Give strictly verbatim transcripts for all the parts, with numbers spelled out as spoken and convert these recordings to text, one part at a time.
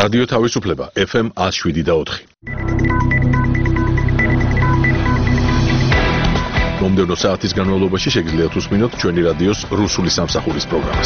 რადიო თავისუფლება ეფ ემ one oh seven და four. მომდევნო საათის განმავლობაში შეგიძლიათ უსმინოთ ჩვენი რადიოს რუსული სამსახურის პროგრამას.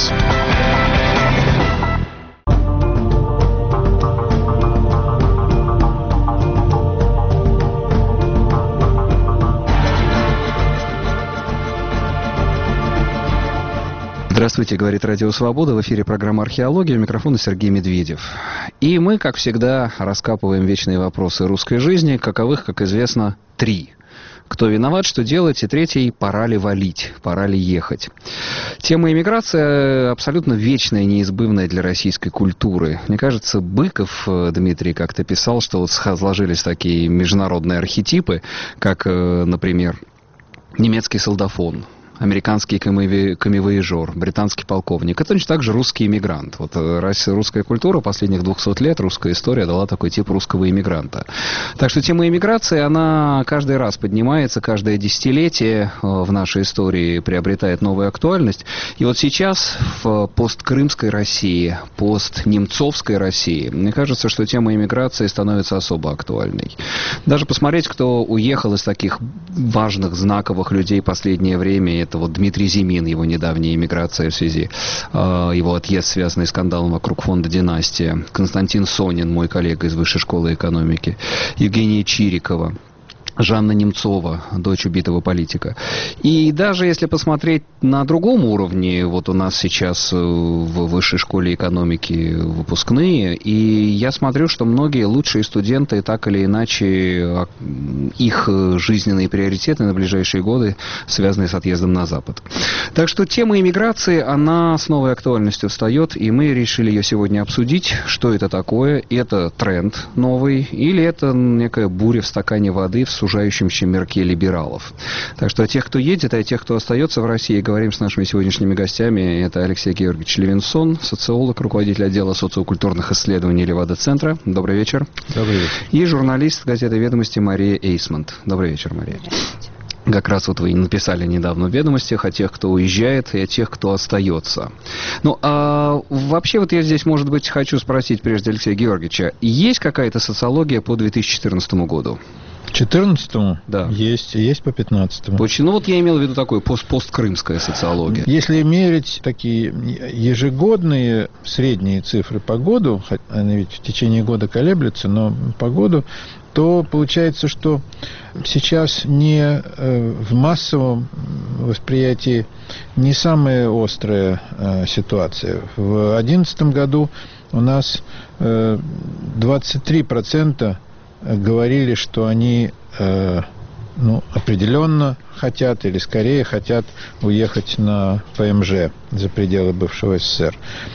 Здравствуйте, говорит Радио Свобода, в эфире программа «Археология», у микрофона Сергей Медведев. И мы, как всегда, раскапываем вечные вопросы русской жизни, каковых, как известно, три. Кто виноват, что делать, и третий – пора ли валить, пора ли ехать. Тема иммиграции абсолютно вечная и неизбывная для российской культуры. Мне кажется, Быков Дмитрий как-то писал, что вот сложились такие международные архетипы, как, например, немецкий солдафон, американский камевояжер, британский полковник. Это точно так же русский иммигрант. Вот русская культура последних двухсот лет, русская история дала такой тип русского иммигранта. Так что тема иммиграции, она каждый раз поднимается, каждое десятилетие в нашей истории приобретает новую актуальность. И вот сейчас в посткрымской России, постнемцовской России, мне кажется, что тема иммиграции становится особо актуальной. Даже посмотреть, кто уехал из таких важных, знаковых людей в последнее время. Это вот Дмитрий Зимин, его недавняя эмиграция в связи, э, его отъезд, связанный с скандалом вокруг фонда «Династия». Константин Сонин, мой коллега из Высшей школы экономики. Евгения Чирикова. Жанна Немцова, дочь убитого политика. И даже если посмотреть на другом уровне, вот у нас сейчас в Высшей школе экономики выпускные, и я смотрю, что многие лучшие студенты так или иначе, их жизненные приоритеты на ближайшие годы связаны с отъездом на Запад. Так что тема иммиграции, она с новой актуальностью встает, и мы решили ее сегодня обсудить, что это такое, это тренд новый, или это некая буря в стакане воды в сужающемся мирке либералов. Так что о тех, кто едет, и о тех, кто остается в России, говорим с нашими сегодняшними гостями. Это Алексей Георгиевич Левинсон, социолог, руководитель отдела социокультурных исследований Левада-центра. Добрый вечер. Добрый вечер. И журналист газеты «Ведомости» Мария Эйсмонт. Добрый вечер, Мария. Как раз вот вы написали недавно в «Ведомостях» о тех, кто уезжает, и о тех, кто остается. Ну, а вообще вот я здесь, может быть, хочу спросить прежде Алексея Георгиевича. Есть какая-то социология по две тысячи четырнадцатому году? четырнадцатому? Да. Есть, есть по пятнадцатому. Очень, ну вот я имел в виду такую пост посткрымская социология. Если мерить такие ежегодные средние цифры по году, они ведь в течение года колеблются, но по году, то получается, что сейчас не в массовом восприятии не самая острая ситуация. В две тысячи одиннадцатом году у нас двадцать три процента говорили, что они э, ну, определенно хотят или скорее хотят уехать на ПМЖ за пределы бывшего СССР.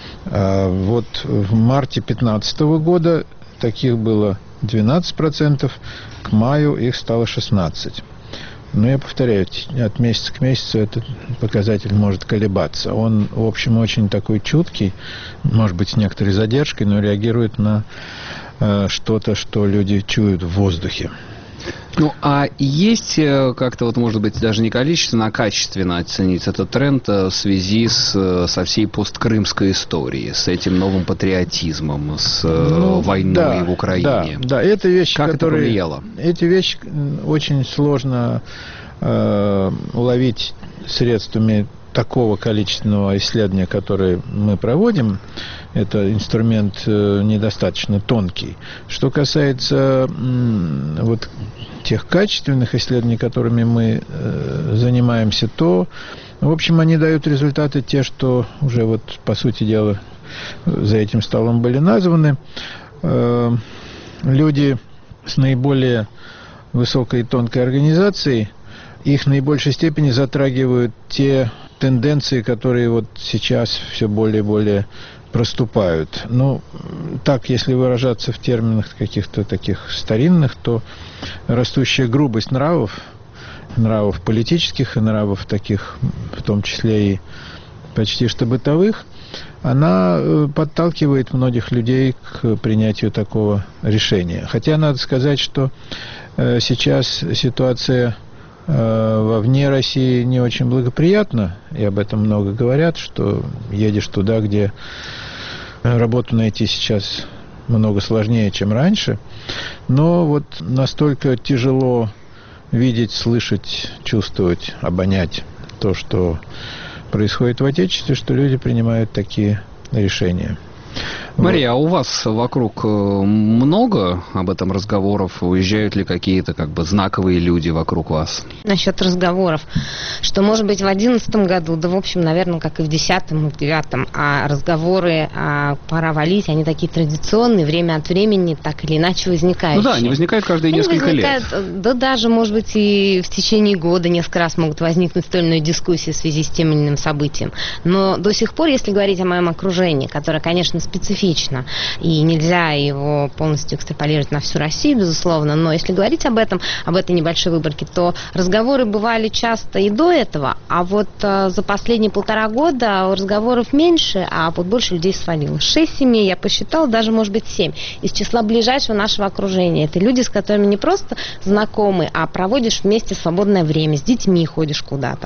А вот в марте две тысячи пятнадцатого года таких было двенадцать процентов, к маю их стало шестнадцать процентов. Но я повторяю, от месяца к месяцу этот показатель может колебаться. Он, в общем, очень такой чуткий, может быть, с некоторой задержкой, но реагирует на э, что-то, что люди чуют в воздухе. Ну, а есть как-то, вот, может быть, даже не количественно, а качественно оценить этот тренд в связи с, со всей посткрымской историей, с этим новым патриотизмом, с ну, войной да, в Украине? Да, да, это вещи, как которые... это повлияло? Эти вещи очень сложно э, уловить средствами такого количественного исследования, которое мы проводим. Это инструмент недостаточно тонкий. Что касается вот тех качественных исследований, которыми мы занимаемся, то, в общем, они дают результаты те, что уже вот, по сути дела, за этим столом были названы. Люди с наиболее высокой и тонкой организацией, их в наибольшей степени затрагивают те тенденции, которые вот сейчас все более и более проступают. Ну, так, если выражаться в терминах каких-то таких старинных, то растущая грубость нравов, нравов политических и нравов таких, в том числе и почти что бытовых, она подталкивает многих людей к принятию такого решения. Хотя надо сказать, что сейчас ситуация вовне России не очень благоприятна, и об этом много говорят, что едешь туда, где работу найти сейчас много сложнее, чем раньше. Но вот настолько тяжело видеть, слышать, чувствовать, обонять то, что происходит в Отечестве, что люди принимают такие решения. Мария, а у вас вокруг много об этом разговоров? Уезжают ли какие-то как бы знаковые люди вокруг вас? Насчет разговоров, что, может быть, в одиннадцатом году, да, в общем, наверное, как и в десятом, и в девятом, а разговоры а, «пора валить», они такие традиционные, время от времени так или иначе возникающие. Ну да, они возникают каждые они несколько возникают, лет. Да, даже, может быть, и в течение года несколько раз могут возникнуть в той или иной дискуссии в связи с тем или иным событием. Но до сих пор, если говорить о моем окружении, которое, конечно, специфично, и нельзя его полностью экстраполировать на всю Россию, безусловно, но если говорить об этом, об этой небольшой выборке, то разговоры бывали часто и до этого, а вот а, за последние полтора года разговоров меньше, а вот больше людей свалилось. Шесть семей, я посчитала, даже, может быть, семь, из числа ближайшего нашего окружения. Это люди, с которыми не просто знакомы, а проводишь вместе свободное время, с детьми ходишь куда-то.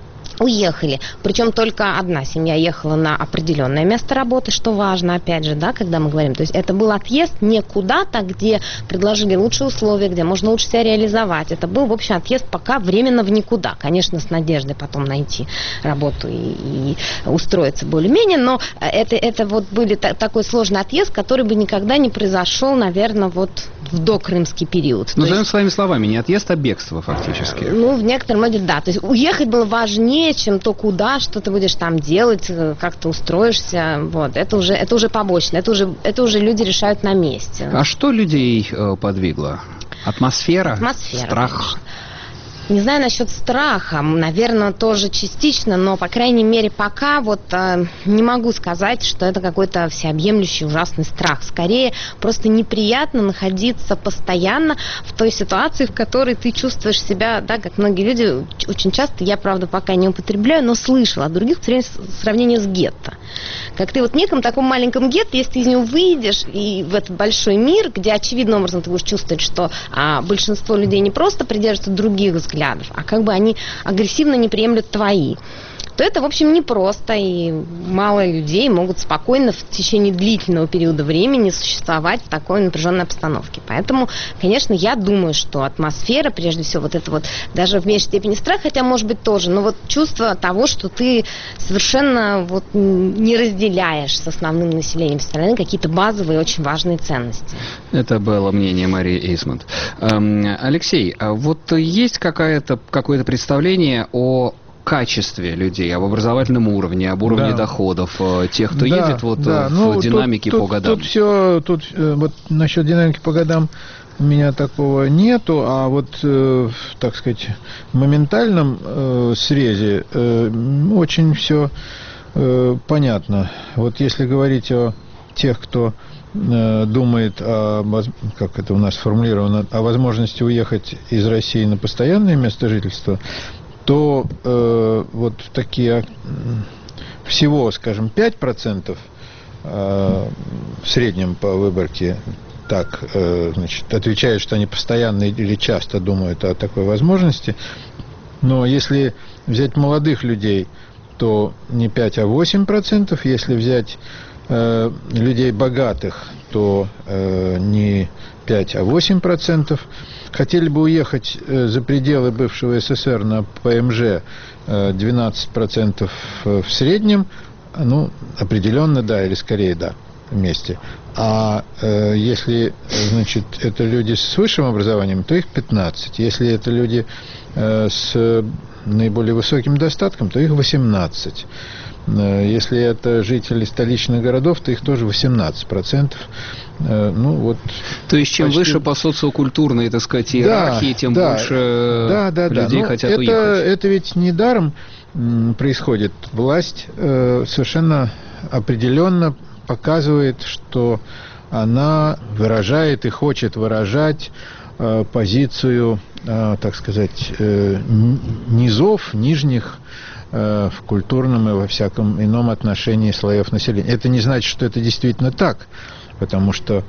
Уехали. Причем только одна семья ехала на определенное место работы, что важно, опять же, да, когда мы говорим. То есть это был отъезд не куда-то, где предложили лучшие условия, где можно лучше себя реализовать. Это был, в общем, отъезд пока временно в никуда. Конечно, с надеждой потом найти работу и, и устроиться более-менее, но это, это вот был такой сложный отъезд, который бы никогда не произошел, наверное, вот в докрымский период. Назовем своими словами, не отъезд, а бегство фактически. Ну, в некотором роде, да. То есть уехать было важнее, чем то, куда, что ты будешь там делать, как ты устроишься. Вот. Это уже, это уже побочно. Это уже, это уже люди решают на месте. А что людей э, подвигло? Атмосфера? Атмосфера, страх? Конечно. Не знаю насчет страха, наверное, тоже частично, но, по крайней мере, пока вот э, не могу сказать, что это какой-то всеобъемлющий ужасный страх. Скорее, просто неприятно находиться постоянно в той ситуации, в которой ты чувствуешь себя, да, как многие люди, очень часто, я, правда, пока не употребляю, но слышала от других в сравнении с гетто. Как ты вот в неком таком маленьком гетто, если ты из него выйдешь и в этот большой мир, где очевидным образом ты будешь чувствовать, что а, большинство людей не просто придерживаются других взглядов, а как бы они агрессивно не приемлют твои, то это, в общем, непросто, и мало людей могут спокойно в течение длительного периода времени существовать в такой напряженной обстановке. Поэтому, конечно, я думаю, что атмосфера, прежде всего, вот это вот, даже в меньшей степени страх, хотя, может быть, тоже, но вот чувство того, что ты совершенно вот не разделяешь с основным населением страны какие-то базовые, очень важные ценности. Это было мнение Марии Эйсмонт. Эм, Алексей, а вот есть какая-то, какое-то представление о качестве людей, об образовательном уровне, об уровне да. доходов тех, кто да, едет вот да. в ну, динамике тут, по тут, годам? Тут все, тут вот насчет динамики по годам у меня такого нету, а вот, э, так сказать, в моментальном э, срезе э, очень все э, понятно. Вот если говорить о тех, кто э, думает о, как это у нас формулировано, о возможности уехать из России на постоянное место жительства, то э, вот такие всего, скажем, пять процентов э, в среднем по выборке так, э, значит, отвечают, что они постоянно или часто думают о такой возможности. Но если взять молодых людей, то не пять, а восемь процентов. Если взять э, людей богатых, то э, не пять, а восемь процентов. Хотели бы уехать за пределы бывшего СССР на ПМЖ двенадцать процентов в среднем, ну, определенно да, или скорее да, вместе. А э, если, значит, это люди с высшим образованием, то их пятнадцать. Если это люди э, с наиболее высоким достатком, то их восемнадцать. Если это жители столичных городов, то их тоже восемнадцать процентов. Ну, вот то есть, чем почти... выше по социокультурной, так сказать, иерархии, да, тем да, больше да, да, людей да. хотят это, уехать. Это ведь недаром происходит. Власть э, совершенно определенно показывает, что она выражает и хочет выражать э, позицию, э, так сказать, э, низов, нижних, в культурном и во всяком ином отношении слоев населения. Это не значит, что это действительно так, потому что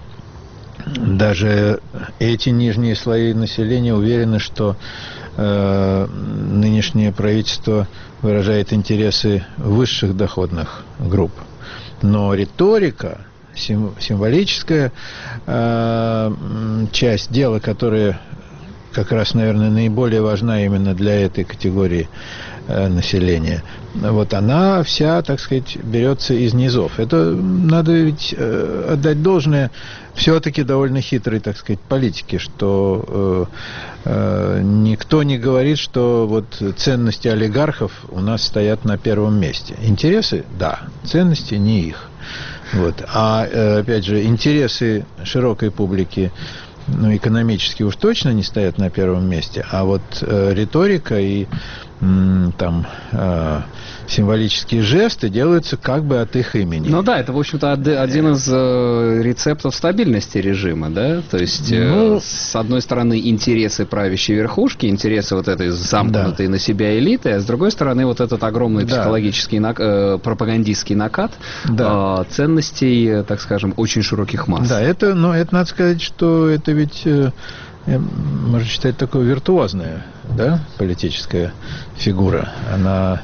даже эти нижние слои населения уверены, что э, нынешнее правительство выражает интересы высших доходных групп. Но риторика сим, символическая э, часть дела, которая как раз, наверное, наиболее важна именно для этой категории э, населения. Вот она вся, так сказать, берется из низов. Это надо ведь э, отдать должное все-таки довольно хитрой, так сказать, политике, что э, э, никто не говорит, что вот ценности олигархов у нас стоят на первом месте. Интересы – да, ценности – не их. Вот. А, э, опять же, интересы широкой публики, ну, экономически уж точно не стоят на первом месте, а вот э, риторика и м, там э, символические жесты делаются как бы от их имени. Ну да, это, в общем-то, один из э, рецептов стабильности режима, да? То есть, э, ну, с одной стороны, интересы правящей верхушки, интересы вот этой замкнутой да. на себя элиты, а с другой стороны, вот этот огромный да. психологический, нак... э, пропагандистский накат да. э, ценностей, так скажем, очень широких масс. Да, это, но это надо сказать, что это ведь... Э, можно считать, такая виртуозная, да, политическая фигура. Она...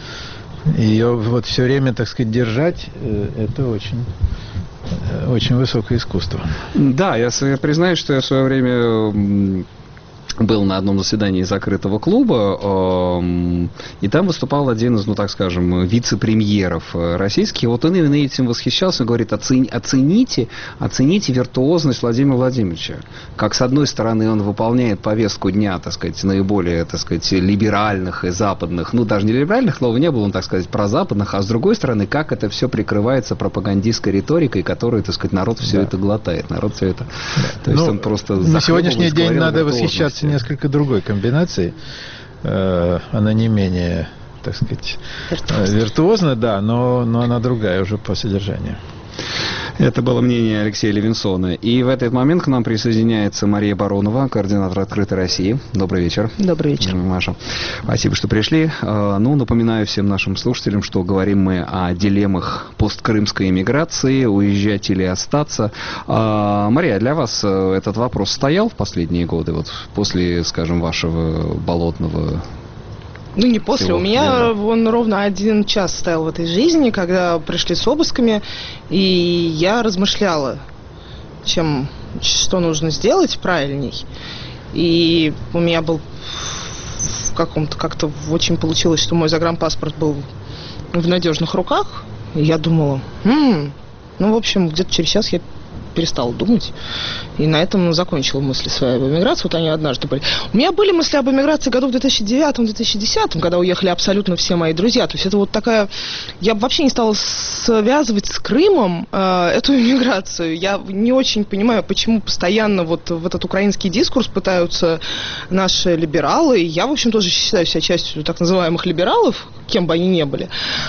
Ее вот все время, так сказать, держать, это очень, очень высокое искусство. Да, я признаюсь, что я в свое время был на одном заседании закрытого клуба, и там выступал один из, ну так скажем, вице-премьеров российских. Вот он именно этим восхищался, говорит, оцените, оцените виртуозность Владимира Владимировича. Как, с одной стороны, он выполняет повестку дня, так сказать, наиболее, так сказать, либеральных и западных, ну даже не либеральных, слова не было, он, так сказать, прозападных, а с другой стороны, как это все прикрывается пропагандистской риторикой, которую, так сказать, народ все да. это глотает, народ все это... Да. То есть ну, он просто... На сегодняшний день надо восхищаться несколько другой комбинацией. Э, она не менее, так сказать, виртуозна, виртуозна да, но, но она другая уже по содержанию. Это было мнение Алексея Левинсона. И в этот момент к нам присоединяется Мария Баронова, координатор «Открытой России». Добрый вечер. Добрый вечер. Маша, спасибо, что пришли. Ну, напоминаю всем нашим слушателям, что говорим мы о дилеммах посткрымской эмиграции, уезжать или остаться. Мария, для вас этот вопрос стоял в последние годы, вот после, скажем, вашего болотного... Ну, не после. Всего У меня лежа. Он ровно один час стоял в этой жизни, когда пришли с обысками, и я размышляла, чем, что нужно сделать правильней. И у меня был в каком-то, как-то очень получилось, что мой загранпаспорт был в надежных руках. И я думала, м-м, ну, в общем, где-то через час я перестала думать. И на этом закончила мысли свои об эмиграции. Вот они однажды были. У меня были мысли об эмиграции году в две тысячи девятом - две тысячи десятом, когда уехали абсолютно все мои друзья. То есть это вот такая... Я бы вообще не стала связывать с Крымом э, эту эмиграцию. Я не очень понимаю, почему постоянно вот в этот украинский дискурс пытаются наши либералы. Я, в общем, тоже считаю себя частью так называемых либералов, кем бы они ни были.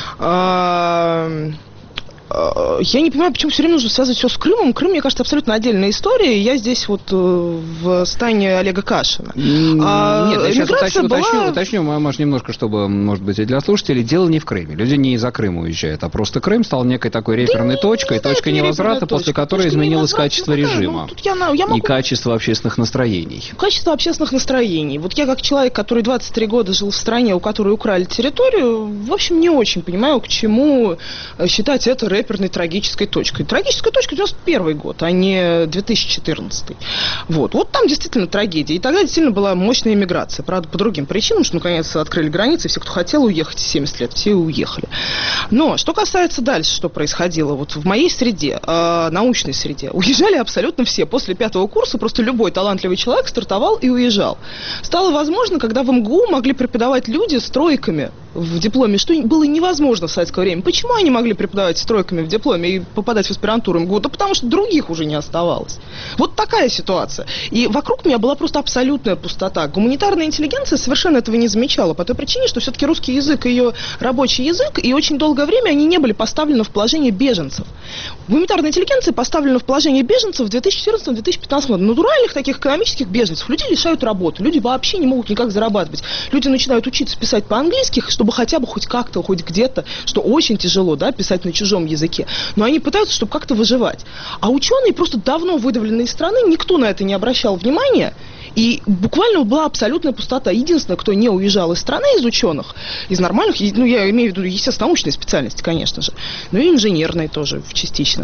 Э, Я не понимаю, почему все время нужно связывать все с Крымом. Крым, мне кажется, абсолютно отдельная история. Я здесь вот в стане Олега Кашина. А Нет, я сейчас уточню, была... уточню, уточню, может, немножко, чтобы, может быть, и для слушателей. Дело не в Крыме. Люди не из-за Крыма уезжают, а просто Крым стал некой такой реперной да точкой, не, не точкой невозврата, точка. после которой точка изменилось качество ну, режима. Ну, я, я могу... И качество общественных настроений. Качество общественных настроений. Вот я, как человек, который двадцать три года жил в стране, у которой украли территорию, в общем, не очень понимаю, к чему считать это рэперной трагической точкой. Трагическая точка девяносто первый год, а не две тысячи четырнадцатый. Вот. Вот там действительно трагедия. И тогда действительно была мощная эмиграция. Правда, по другим причинам, что наконец открыли границы, все, кто хотел уехать семьдесят лет, все уехали. Но что касается дальше, что происходило, вот в моей среде, э, научной среде, уезжали абсолютно все. После пятого курса просто любой талантливый человек стартовал и уезжал. Стало возможно, когда в эм гэ у могли преподавать люди с тройками в дипломе, что было невозможно в советское время. Почему они могли преподавать с тройками в дипломе и попадать в аспирантуру эм гэ у? Да потому что других уже не оставалось. Вот такая ситуация. И вокруг меня была просто абсолютная пустота. Гуманитарная интеллигенция совершенно этого не замечала, по той причине, что все-таки русский язык ее рабочий язык, и очень долгое время они не были поставлены в положение беженцев. Гуманитарная интеллигенция поставлена в положение беженцев в две тысячи четырнадцатом - две тысячи пятнадцатом году. Натуральных таких экономических беженцев. Людей лишают работы. Люди вообще не могут никак зарабатывать. Люди начинают учиться писать по-английски, чтобы хотя бы хоть как-то, хоть где-то, что очень тяжело, да, писать на чужом языке. Но они пытаются, чтобы как-то выживать. А ученые просто давно выдавлены из страны, никто на это не обращал внимания. И буквально была абсолютная пустота. Единственное, кто не уезжал из страны, из ученых, из нормальных, ну, я имею в виду, естественно, научные специальности, конечно же, но и инженерные тоже частично,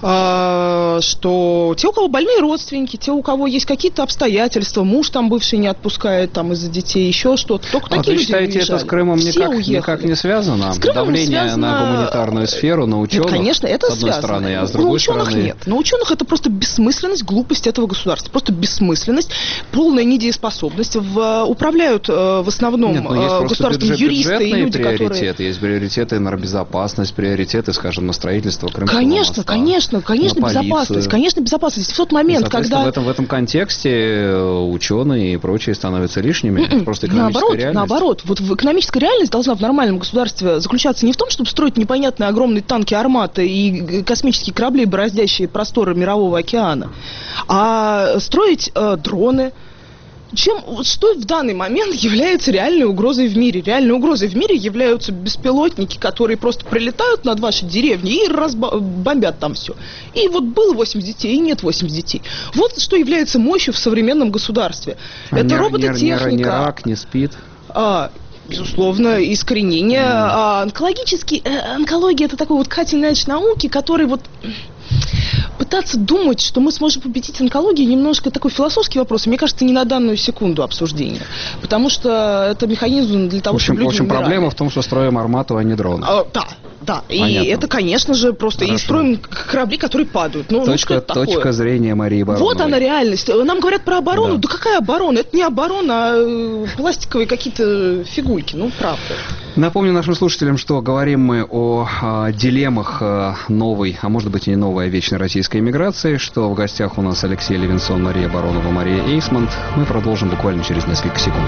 а, что те, у кого больные родственники, те, у кого есть какие-то обстоятельства, муж там бывший не отпускает там из-за детей, еще что-то, только а такие вы люди считаете, уезжали. это с Крымом никак, никак не связано? С Крымом Давление связано... на гуманитарную сферу, на ученых, Нет, конечно, это с одной связано. стороны, а с на другой ученых стороны... нет. На ученых это просто бессмысленность, глупость этого государства. Просто бессмысленность, полная недееспособность. В, управляют в основном Нет, ну, есть государственные бюджет, юристы и люди, приоритеты. которые... Есть приоритеты энергобезопасность, приоритеты, скажем, на строительство Крымского конечно, моста. Конечно, конечно, на безопасность. полицию. Конечно, безопасность. В тот момент, когда... В этом, в этом контексте ученые и прочие становятся лишними. Это просто экономическая наоборот, реальность. Наоборот. Вот экономическая реальность должна в нормальном государстве заключаться не в том, чтобы строить непонятные огромные танки «Армата» и космические корабли, бороздящие просторы мирового океана, а строить э, дроны. Чем, вот что в данный момент является реальной угрозой в мире? Реальной угрозой в мире являются беспилотники, которые просто прилетают над ваши деревни и разбомбят там все. И вот было восемьдесят детей, и нет восьмидесяти детей. Вот что является мощью в современном государстве. А это не, робототехника. Не, не, не рак, не спид. А, безусловно, искоренение. Mm. А, онкологический, э, онкология это такой вот кательный мяч науки, который вот... Пытаться думать, что мы сможем победить онкологию, немножко такой философский вопрос, и мне кажется, не на данную секунду обсуждения. Потому что это механизм для того, в общем, чтобы люди В общем, умирали. проблема в том, что строим «Армату», а не дроны. А, да, да. Понятно. И это, конечно же, просто... Хорошо. И строим корабли, которые падают. Ну, точка, ну, что это такое? Точка зрения Марии Бароновой. Вот она реальность. Нам говорят про оборону. Да, да какая оборона? Это не оборона, а пластиковые какие-то фигульки. Ну, правда. Напомню нашим слушателям, что говорим мы о, о дилеммах новой, а может быть и не новой, а вечной российской эмиграции, что в гостях у нас Алексей Левинсон, Мария Баронова, Мария Эйсмонт. Мы продолжим буквально через несколько секунд.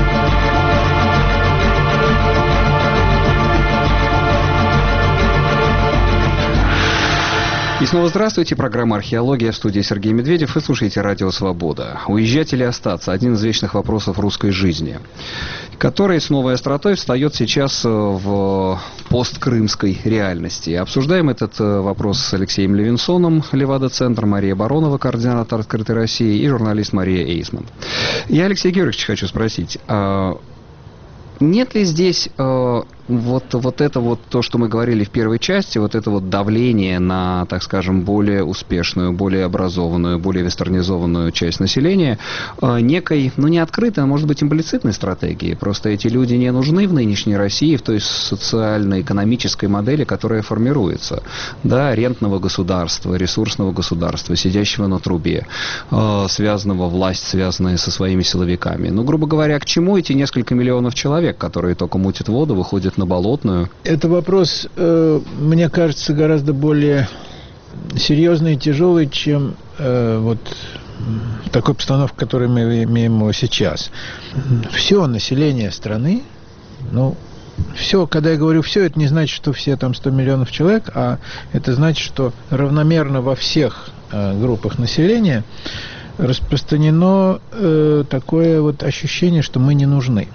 И снова здравствуйте. Программа «Археология», в студии Сергей Медведев. Вы слушаете «Радио Свобода». Уезжать или остаться? Один из вечных вопросов русской жизни, который с новой остротой встает сейчас в посткрымской реальности. Обсуждаем этот вопрос с Алексеем Левинсоном, Левада-центр, Мария Баронова, координатор «Открытой России», и журналист Мария Эйсмонт. Я, Алексей Георгиевич, хочу спросить, нет ли здесь э, вот, вот это вот то, что мы говорили в первой части, вот это вот давление на, так скажем, более успешную, более образованную, более вестернизованную часть населения, э, некой, ну не открытой, а может быть имплицитной стратегии. Просто эти люди не нужны в нынешней России, в той социально-экономической модели, которая формируется. Да, рентного государства, ресурсного государства, сидящего на трубе, э, связанного власть, связанная со своими силовиками. Ну, грубо говоря, к чему эти несколько миллионов человек, которые только мутят воду, выходят на болотную? Это вопрос, э, мне кажется, гораздо более серьезный и тяжелый, чем э, вот такой обстановка, которую мы имеем сейчас. Все население страны, ну, все, когда я говорю все, это не значит, что все там сто миллионов человек, а это значит, что равномерно во всех э, группах населения распространено э, такое вот ощущение, что мы не нужны.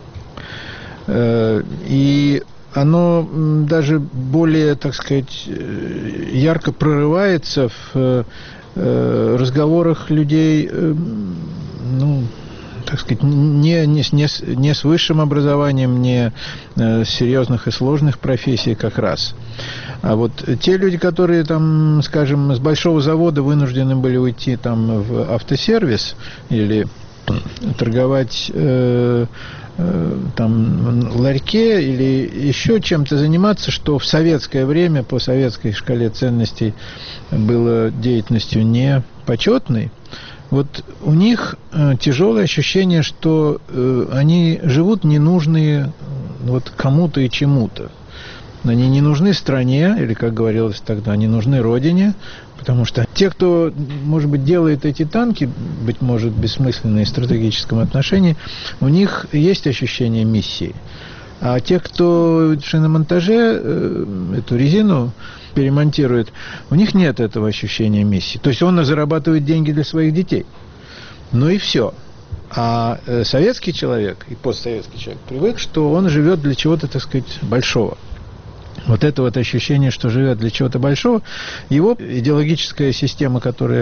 И оно даже более, так сказать, ярко прорывается в разговорах людей, ну, так сказать, не, не, не, не с высшим образованием, не с серьезных и сложных профессий как раз. А вот те люди, которые там, скажем, с большого завода вынуждены были уйти там в автосервис или торговать э, э, там ларьке или еще чем-то заниматься, что в советское время по советской шкале ценностей было деятельностью не почетной. Вот у них э, тяжелое ощущение, что э, они живут ненужные вот кому-то и чему-то. Они не нужны стране, или, как говорилось тогда, они нужны родине, потому что те, кто, может быть, делает эти танки, быть может, бессмысленные в стратегическом отношении, у них есть ощущение миссии. А те, кто в шиномонтаже э, эту резину перемонтирует, у них нет этого ощущения миссии. То есть он зарабатывает деньги для своих детей. Ну и все. А э, советский человек и постсоветский человек привык, что он живет для чего-то, так сказать, большого. Вот это вот ощущение, что живет для чего-то большого, его идеологическая система, которая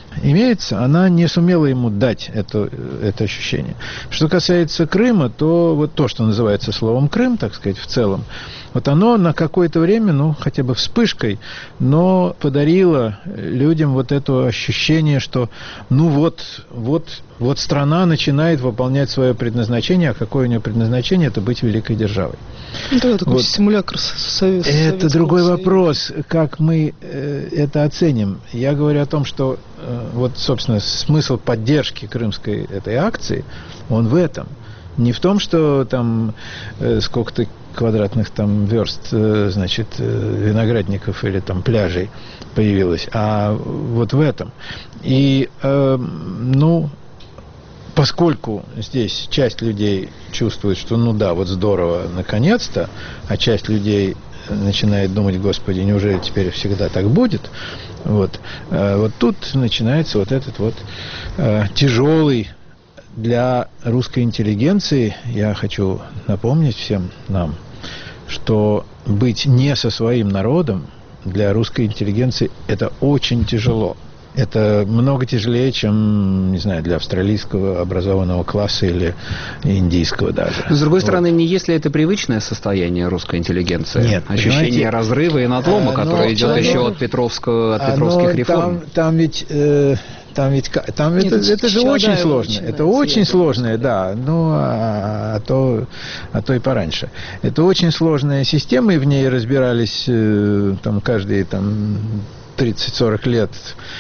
имеется, она не сумела ему дать это, это ощущение. Что касается Крыма, то вот то, что называется словом Крым, так сказать, в целом, вот оно на какое-то время, ну, хотя бы вспышкой, но подарило людям вот это ощущение, что, ну, вот, вот, вот страна начинает выполнять свое предназначение, а какое у нее предназначение? Это быть великой державой. Это такой вот. Симулятор Совет, Это другой Союза. Вопрос, как мы э, это оценим. Я говорю о том, что э, вот, собственно, смысл поддержки крымской этой акции, он в этом. Не в том, что там э, сколько-то квадратных там верст, э, значит, э, виноградников или там пляжей появилось, а вот в этом. И, э, ну, поскольку здесь часть людей чувствует, что ну да, вот здорово, наконец-то, а часть людей начинает думать, господи, неужели теперь всегда так будет? Вот, э, вот тут начинается вот этот вот э, тяжелый для русской интеллигенции, я хочу напомнить всем нам, что быть не со своим народом для русской интеллигенции это очень тяжело. Это много тяжелее, чем, не знаю, для австралийского образованного класса или индийского даже. С другой вот. стороны, не есть ли это привычное состояние русской интеллигенции? Нет. Ощущение разрыва и надлома, а, которое идет оно, еще от, Петровского, от Петровских реформ. Там, там ведь... Э, Там ведь там Нет, это, это же очень сложно. Это очень сложное, да. Ну, а, а, то, а то и пораньше. Это очень сложная система, и в ней разбирались э, там каждые там тридцать-сорок лет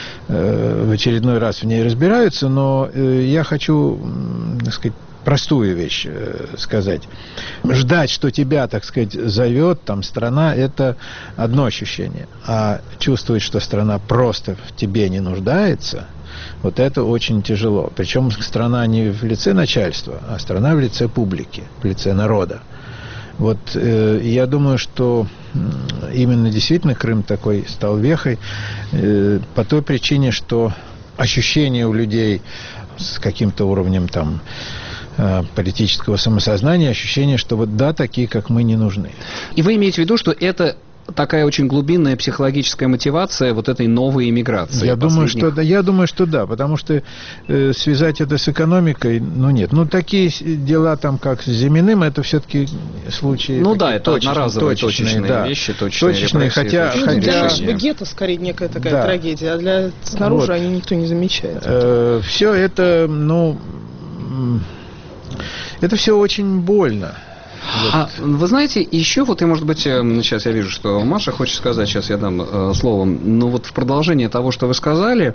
э, в очередной раз в ней разбираются, но э, я хочу, так сказать, простую вещь э, сказать. Ждать, что тебя, так сказать, зовет там страна, это одно ощущение. А чувствовать, что страна просто в тебе не нуждается, вот это очень тяжело. Причем страна не в лице начальства, а страна в лице публики, в лице народа. Вот э, я думаю, что именно действительно Крым такой стал вехой э, по той причине, что ощущение у людей с каким-то уровнем там э, политического самосознания, ощущение, что вот да, такие, как мы, не нужны. И вы имеете в виду, что это такая очень глубинная психологическая мотивация вот этой новой иммиграции? Я думаю, последних... что да, я думаю, что да, потому что э, связать это с экономикой, ну нет. Ну такие дела там, как с Зиминым, это все-таки случаи. Ну да, это точечные, одноразовые точечные, точечные да. вещи, точечные, точечные, хотя, ну, хотя для нас гетто скорее некая такая да. трагедия, а для снаружи вот. они никто не замечает. Э, все это, ну, это все очень больно. Вот. А вы знаете, еще вот, и может быть, сейчас я вижу, что Маша хочет сказать, сейчас я дам э, слово, но вот в продолжение того, что вы сказали,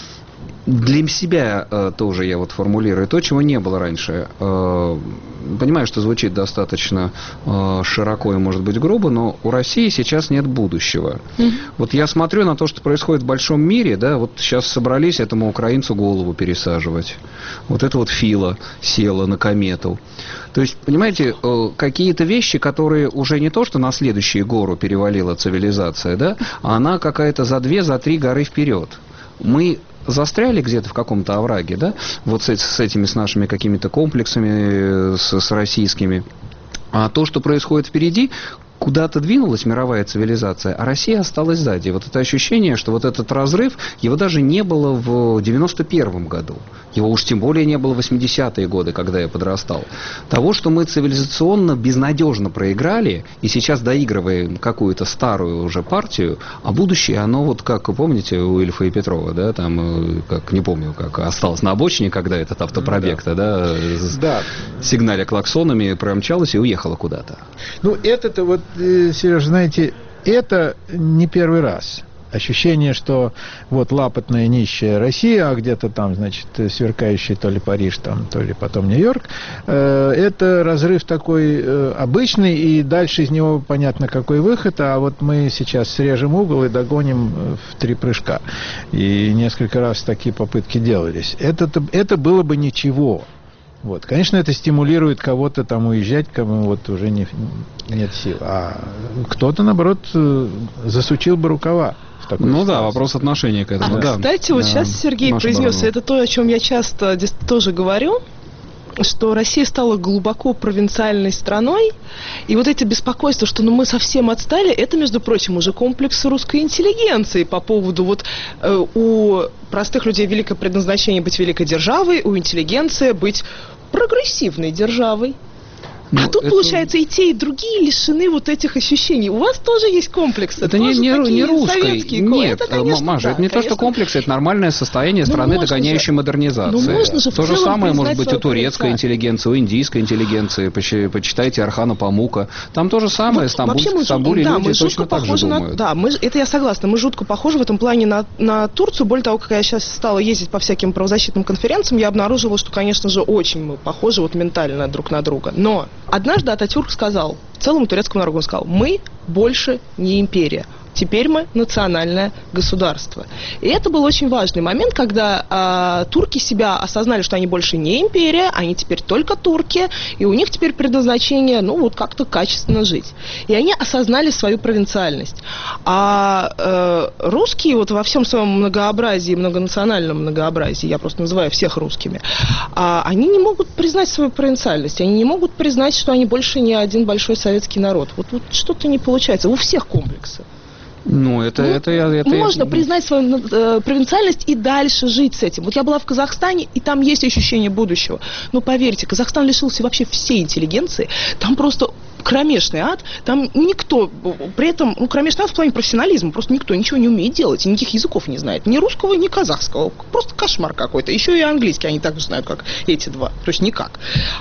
для себя э, тоже я вот формулирую то, чего не было раньше. Э, понимаю, что звучит достаточно э, широко и, может быть, грубо, но у России сейчас нет будущего. Mm-hmm. Вот я смотрю на то, что происходит в большом мире, да, вот сейчас собрались этому украинцу голову пересаживать. Вот это вот Фила села на комету. То есть, понимаете, э, какие-то вещи, которые уже не то, что на следующие гору перевалила цивилизация, да, а она какая-то за две, за три горы вперед. Мы застряли где-то в каком-то овраге, да, вот с, с этими, с нашими какими-то комплексами, с, с российскими. А то, что происходит впереди, куда-то двинулась мировая цивилизация, а Россия осталась сзади. Вот это ощущение, что вот этот разрыв, его даже не было в девяносто первом году. Его уж тем более не было в восьмидесятые годы, когда я подрастал. Того, что мы цивилизационно безнадежно проиграли, и сейчас доигрываем какую-то старую уже партию, а будущее, оно вот как, помните, у Ильфа и Петрова, да, там, как, не помню, как осталось на обочине, когда этот автопробег, да, да, да. сигналя клаксонами промчалась и уехала куда-то. Ну, это-то вот, Сереж, знаете, это не первый раз. Ощущение, что вот лапотная нищая Россия, а где-то там, значит, сверкающий то ли Париж, там, то ли потом Нью-Йорк, э, это разрыв такой э, обычный, и дальше из него понятно какой выход, а вот мы сейчас срежем угол и догоним в три прыжка. И несколько раз такие попытки делались. Это, это было бы ничего. Вот. Конечно, это стимулирует кого-то там уезжать, кому вот уже не, нет сил. А кто-то, наоборот, засучил бы рукава. Ну ситуации. Да, вопрос отношения к этому. А, да. Кстати, вот да. Сейчас Сергей Маша произнес, Баранова. Это то, о чем я часто здесь тоже говорю. что Россия стала глубоко провинциальной страной, и вот эти беспокойства, что ну, мы совсем отстали, это, между прочим, уже комплекс русской интеллигенции по поводу вот э, у простых людей великое предназначение быть великой державой, у интеллигенции быть прогрессивной державой. Ну, а тут, это... получается, и те, и другие лишены вот этих ощущений. У вас тоже есть комплексы. Это не, не, не русский. Нет, это, конечно, Маша, да, это не конечно. то, что комплексы, это нормальное состояние страны, догоняющей же, модернизации. Ну, можно же то же самое может быть у турецкой провинцию. интеллигенции, у индийской интеллигенции. Почитайте Архана Памука. Там то же самое, вот, Стамбуль, мы, в Стамбуле да, люди мы точно так же на, думают. Да, мы, это я согласна. Мы жутко похожи в этом плане на, на Турцию. Более того, когда я сейчас стала ездить по всяким правозащитным конференциям, я обнаружила, что, конечно же, очень мы похожи вот ментально друг на друга. Но однажды Ататюрк сказал, целому турецкому народу он сказал, мы больше не империя. Теперь мы национальное государство. И это был очень важный момент, когда э, турки себя осознали, что они больше не империя, они теперь только турки, и у них теперь предназначение, ну, вот как-то качественно жить. И они осознали свою провинциальность. А э, русские вот во всем своем многообразии, многонациональном многообразии, я просто называю всех русскими, э, они не могут признать свою провинциальность, они не могут признать, что они больше не один большой советский народ. Вот, вот что-то не получается. У всех комплексы. Ну, это, ну, это, это можно я... признать свою э, провинциальность и дальше жить с этим. Вот я была в Казахстане, и там есть ощущение будущего. Но поверьте, Казахстан лишился вообще всей интеллигенции. Там просто кромешный ад. Там никто, при этом, ну, кромешный ад в плане профессионализма. Просто никто ничего не умеет делать, и никаких языков не знает. Ни русского, ни казахского. Просто кошмар какой-то. Еще и английский они так же знают, как эти два. То есть никак.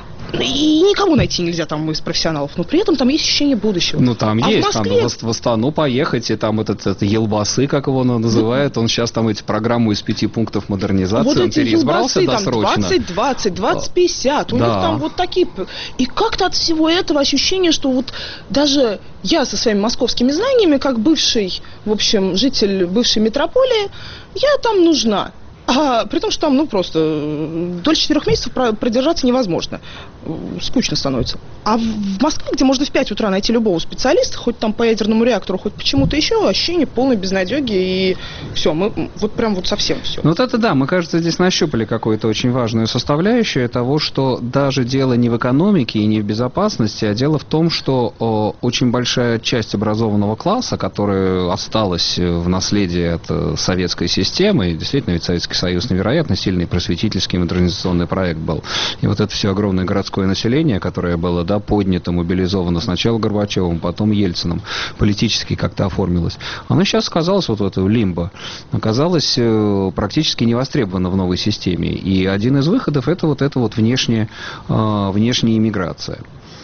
И никого найти нельзя там из профессионалов, но при этом там есть ощущение будущего. Ну, там а есть, в Москве... там в Астану поехать, и там этот, этот Елбасы, как его он называет, он сейчас там эти программу из пяти пунктов модернизации, вот он эти переизбрался Елбасы, досрочно. Там двадцать двадцать, двадцать пятьдесят, у да. них там вот такие... И как-то от всего этого ощущение, что вот даже я со своими московскими знаниями, как бывший, в общем, житель бывшей метрополии, я там нужна. А, при том, что там, ну, просто дольше четырех месяцев продержаться невозможно. Скучно становится. А в Москве, где можно в пять утра найти любого специалиста, хоть там по ядерному реактору, хоть почему-то еще, ощущение полной безнадеги, и все, мы вот прям вот совсем все. Ну, вот это да, мы, кажется, здесь нащупали какую-то очень важную составляющую того, что даже дело не в экономике и не в безопасности, а дело в том, что о, очень большая часть образованного класса, которая осталась в наследии от э, советской системы, и действительно, ведь Советский Союз невероятно сильный просветительский модернизационный проект был. И вот это все огромное городское население, которое было, да, поднято, мобилизовано сначала Горбачевым, потом Ельциным, политически как-то оформилось. Оно сейчас оказалось вот в эту лимбо, оказалось э, практически невостребовано в новой системе. И один из выходов это вот эта вот внешняя, э, внешняя иммиграция.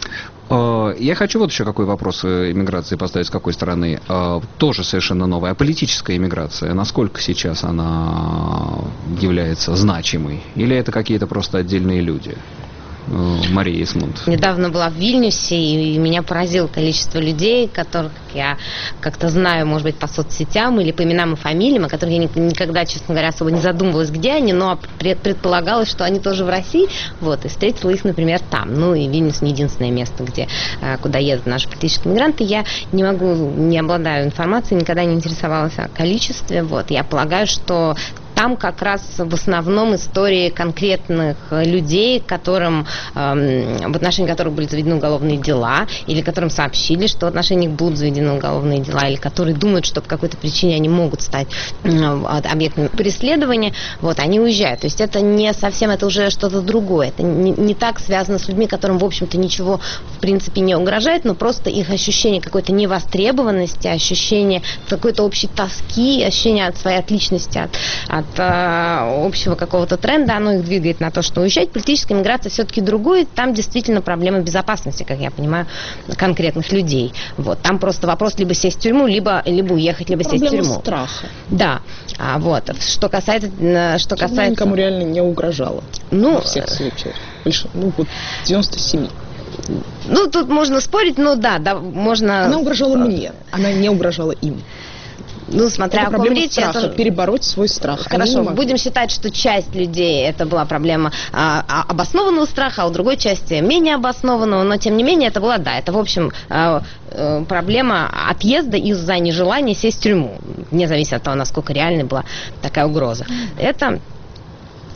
Я хочу вот еще какой вопрос иммиграции поставить, с какой стороны. Тоже совершенно новая. А политическая иммиграция, насколько сейчас она является значимой? Или это какие-то просто отдельные люди? Мария Исмунд. Недавно была в Вильнюсе, и меня поразило количество людей, которых я как-то знаю, может быть, по соцсетям или по именам и фамилиям, о которых я никогда, честно говоря, особо не задумывалась, где они, но предполагалось, что они тоже в России, вот, и встретила их, например, там. Ну, и Вильнюс не единственное место, где, куда едут наши политические мигранты. Я не могу, не обладаю информацией, никогда не интересовалась о количестве, вот. Я полагаю, что там как раз в основном истории конкретных людей, которым, эм, в отношении которых были заведены уголовные дела, или которым сообщили, что в отношении них будут заведены уголовные дела, или которые думают, что по какой-то причине они могут стать э, объектом преследования, вот, они уезжают. То есть это не совсем, это уже что-то другое. Это не, не так связано с людьми, которым, в общем-то, ничего, в принципе, не угрожает, но просто их ощущение какой-то невостребованности, ощущение какой-то общей тоски, ощущение от своей отличности от, от от э, общего какого-то тренда, оно их двигает на то, что уезжать. Политическая миграция все-таки другое. Там действительно проблема безопасности, как я понимаю, конкретных людей. Вот. Там просто вопрос либо сесть в тюрьму, либо, либо уехать, либо проблема сесть в тюрьму. Страха. Да. А, вот. Что касается... Что касается... никому реально не угрожала. Ну, во всех случаях. Больше, ну, вот девяносто семь. Ну, тут можно спорить, но да, да, можно... Она угрожала мне, она не угрожала им. Ну, смотря это о ком речь, страха, это... перебороть свой страх. Хорошо, будем считать, что часть людей это была проблема а, обоснованного страха, а у другой части менее обоснованного, но тем не менее это была, да, это в общем а, а, проблема отъезда из-за нежелания сесть в тюрьму, вне зависимости от того, насколько реальной была такая угроза. Это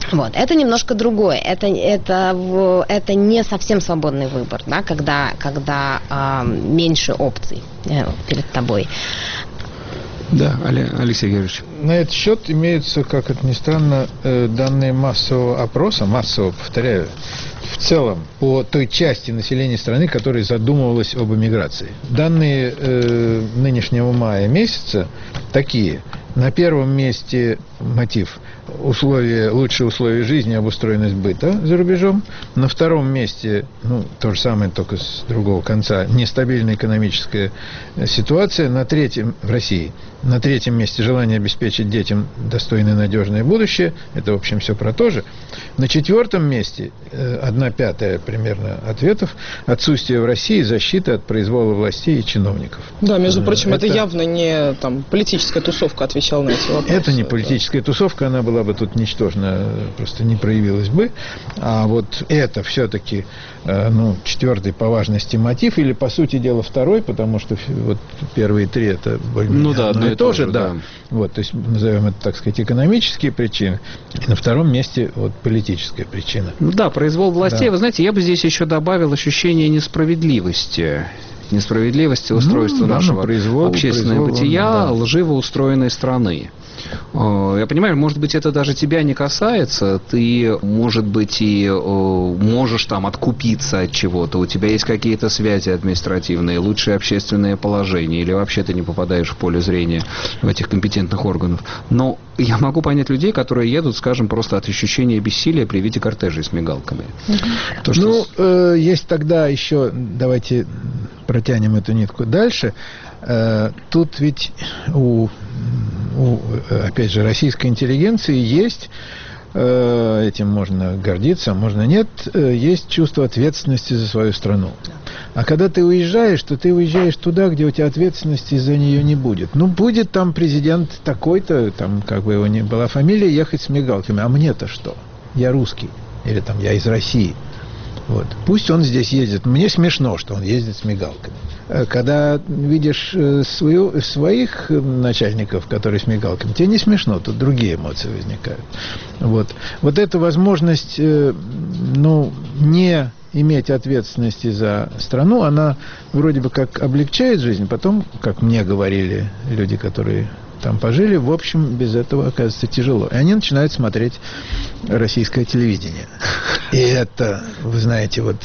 Вот, это немножко другое, это, это, это не совсем свободный выбор, да, когда, когда э, меньше опций э, перед тобой. Да, Алексей Георгиевич. На этот счет имеются, как это ни странно, данные массового опроса, массового, повторяю, в целом по той части населения страны, которая задумывалась об эмиграции. Данные э, нынешнего мая месяца такие. На первом месте мотив условия, лучшие условия жизни, обустроенность быта за рубежом. На втором месте, ну, то же самое, только с другого конца, нестабильная экономическая ситуация. На третьем, в России, на третьем месте желание обеспечить детям достойное надежное будущее. Это, в общем, все про то же. На четвертом месте, одна пятая примерно ответов, отсутствие в России защиты от произвола властей и чиновников. Да, между прочим, это, это явно не там политическая тусовка отвечала на эти вопросы. Это не политическая тусовка, она была бы тут ничтожна, просто не проявилась бы. А вот это все-таки, ну, четвертый по важности мотив, или, по сути дела, второй, потому что вот первые три это более-менее ну, да, одно и то же, да. да. Вот, то есть назовем это, так сказать, экономические причины. И на втором месте вот политическая причина. Да, произвол властей. Да. Вы знаете, я бы здесь еще добавил ощущение несправедливости. Несправедливости устройства ну, нашего да, произвол, общественного произвол, бытия, да. лживо устроенной страны. Я понимаю, может быть, это даже тебя не касается, ты, может быть, и можешь там откупиться от чего-то, у тебя есть какие-то связи административные, лучшее общественное положение, или вообще ты не попадаешь в поле зрения этих компетентных органов. Но я могу понять людей, которые едут, скажем, просто от ощущения бессилия при виде кортежей с мигалками. Mm-hmm. То, что... Ну, э, есть тогда еще, давайте протянем эту нитку дальше. Э, тут ведь у, у, опять же, российской интеллигенции есть, э, этим можно гордиться, а можно нет, э, есть чувство ответственности за свою страну. А когда ты уезжаешь, то ты уезжаешь туда, где у тебя ответственности за нее не будет. Ну, будет там президент такой-то, там, как бы его ни была фамилия, ехать с мигалками. А мне-то что? Я русский. Или там, я из России. Вот. Пусть он здесь ездит. Мне смешно, что он ездит с мигалками. Когда видишь свою, своих начальников, которые с мигалками, тебе не смешно, тут другие эмоции возникают. Вот, вот эта возможность, ну, не иметь ответственности за страну, она вроде бы как облегчает жизнь, потом, как мне говорили люди, которые там пожили, в общем, без этого оказывается тяжело. И они начинают смотреть российское телевидение. И это, вы знаете, вот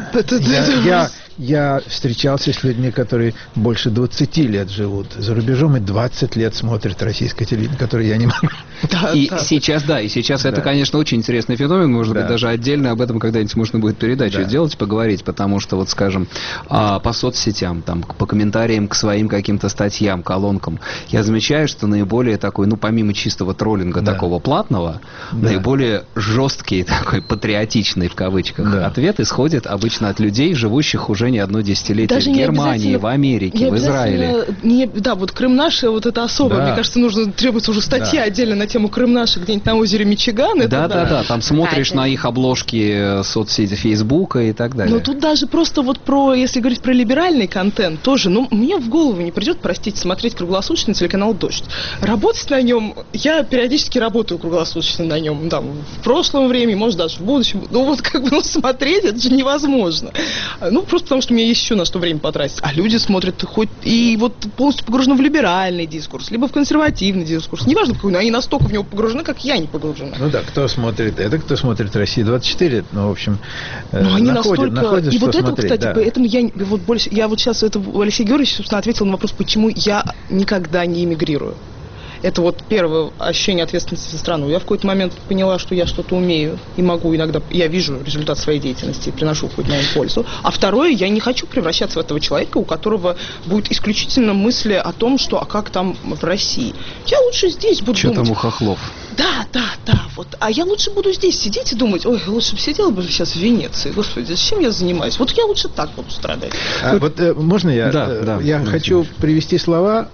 я, я, я встречался с людьми, которые больше двадцати лет живут за рубежом и двадцать лет смотрят российское телевидение, которое я не могу. Да, и да. сейчас, да, и сейчас да. это, конечно, очень интересный феномен, может да. быть, даже отдельно об этом когда-нибудь можно будет передачу да. сделать, поговорить, потому что, вот, скажем, по соцсетям, там, по комментариям к своим каким-то статьям, колонкам, я замечаю, что наиболее такой, ну, помимо чистого троллинга да. такого платного, да. наиболее жесткий, такой патриотичный, в кавычках, да. ответ исходит обычно от людей, живущих уже не одно десятилетие даже в Германии, в Америке, в Израиле. Не, да, вот Крым наш, вот это особо, да. мне кажется, нужно, требуется уже статья да. отдельно на тему Крым наш, где-нибудь на озере Мичиган. Да, да, да, да, там смотришь да, на их обложки соцсети Фейсбука и так далее. Но тут даже просто вот про, если говорить про либеральный контент, тоже, ну, мне в голову не придет, простите, смотреть круглосуточно телеканал «Дождь». Работать на нем, я периодически работаю круглосуточно на нем, там, в прошлом времени, может, даже в будущем, ну, вот как бы, ну, смотреть, это же невозможно. Ну, просто потому что у меня есть еще на что время потратить. А люди смотрят хоть и вот полностью погружены в либеральный дискурс, либо в консервативный дискурс, неважно какой, но они настолько в него погружены, как я не погружена. Ну да, кто смотрит это, кто смотрит «Россия двадцать четыре», ну, в общем, ну, они находят, настолько... находят, и что вот это, смотреть, кстати, да. поэтому я вот больше, я вот сейчас, это Алексей Георгиевич, собственно, ответил на вопрос, почему я никогда не эмигрирую. Это вот первое ощущение ответственности за страну. Я в какой-то момент поняла, что я что-то умею и могу иногда, я вижу результат своей деятельности и приношу в какой-то момент пользу. А второе, я не хочу превращаться в этого человека, у которого будет исключительно мысли о том, что, а как там в России. Я лучше здесь буду что думать. Что там у хохлов? Да, да, да, вот. А я лучше буду здесь сидеть и думать, ой, лучше бы сидела бы сейчас в Венеции. Господи, зачем я занимаюсь? Вот я лучше так буду страдать. А, вот э, можно я? Да, э, да. Я хочу конечно. привести слова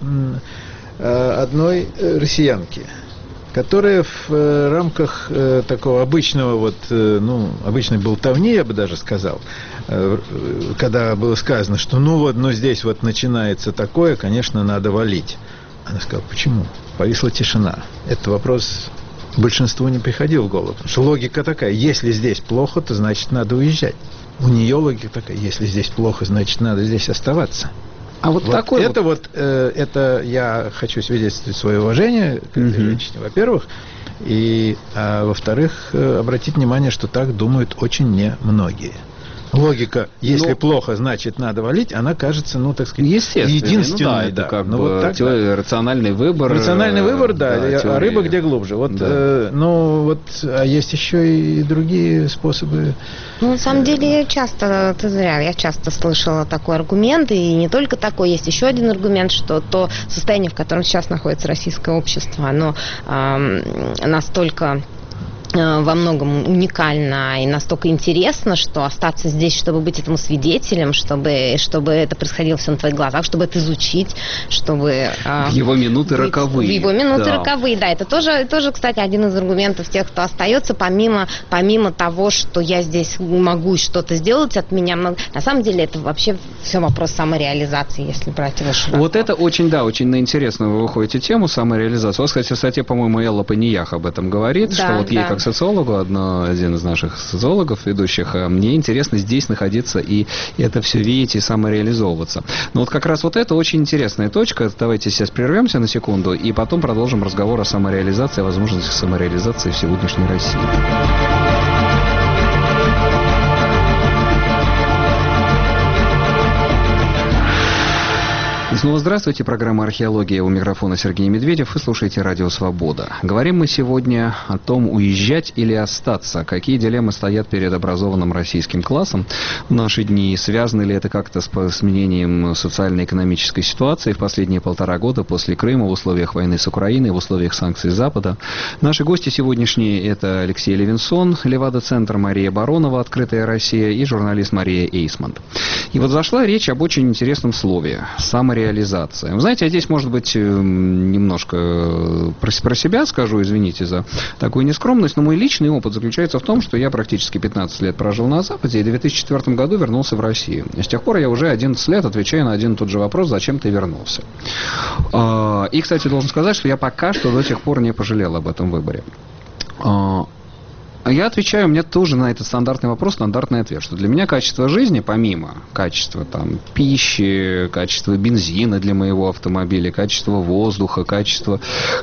одной россиянки, которая в рамках такого обычного, вот, ну, обычной болтовни, я бы даже сказал, когда было сказано, что ну вот, ну здесь вот начинается такое, конечно, надо валить. Она сказала, почему? Повисла тишина. Это вопрос большинству не приходило в голову. Потому что логика такая: если здесь плохо, то значит надо уезжать. У нее логика такая: если здесь плохо, значит надо здесь оставаться. А вот, вот такой это вот... вот, э, это я хочу свидетельствовать свое уважение к этой Мгм. женщине, во-первых. И, а, во-вторых, э, обратить внимание, что так думают очень немногие. Логика: если Ну, плохо, значит надо валить, она кажется, ну, так сказать, Естественно. единственной. Ну, да, это да. как Ну, бы вот так, теория, да. рациональный выбор. Рациональный выбор, да, да, а теория. рыба где глубже. Вот, Да. э, ну, вот, а есть еще и другие способы. Ну, на самом деле, я часто, ты зря, я часто слышала такой аргумент, и не только такой, есть еще один аргумент, что то состояние, в котором сейчас находится российское общество, оно эм, настолько во многом уникально и настолько интересно, что остаться здесь, чтобы быть этому свидетелем, чтобы, чтобы это происходило все на твоих глазах, чтобы это изучить, чтобы... В его минуты быть, роковые. В его минуты Да. роковые, да. Это тоже, тоже, кстати, один из аргументов тех, кто остается, помимо, помимо того, что я здесь могу что-то сделать, от меня много... На самом деле это вообще все вопрос самореализации, если брать его широко. Вот это очень, да, очень на интересную вы выходите тему самореализации. У вас, кстати, в статье, по-моему, Элла Паниях об этом говорит, Да, что вот ей да. как социологу, одно, один из наших социологов, ведущих, мне интересно здесь находиться и это все видеть и самореализовываться. Но вот как раз вот это очень интересная точка. Давайте сейчас прервемся на секунду и потом продолжим разговор о самореализации, о возможностях самореализации в сегодняшней России. И снова здравствуйте. Программа «Археология». У микрофона Сергей Медведев. Вы слушаете «Радио Свобода». Говорим мы сегодня о том, уезжать или остаться. Какие дилеммы стоят перед образованным российским классом в наши дни. Связано ли это как-то с изменением социально-экономической ситуации в последние полтора года после Крыма в условиях войны с Украиной, в условиях санкций Запада. Наши гости сегодняшние – это Алексей Левинсон, Левада-центр, Мария Баронова, «Открытая Россия» и журналист Мария Эйсмонт. И вот зашла речь об очень интересном слове – самореализация. Вы знаете, я здесь, может быть, немножко про, про себя скажу, извините за такую нескромность, но мой личный опыт заключается в том, что я практически пятнадцать лет прожил на Западе и в две тысячи четвёртом году вернулся в Россию. И с тех пор я уже одиннадцать лет отвечаю на один и тот же вопрос: зачем ты вернулся? И, кстати, должен сказать, что я пока что до сих пор не пожалел об этом выборе. Я отвечаю, у меня тоже на этот стандартный вопрос стандартный ответ, что для меня качество жизни, помимо качества там, пищи, качества бензина для моего автомобиля, качества воздуха, качества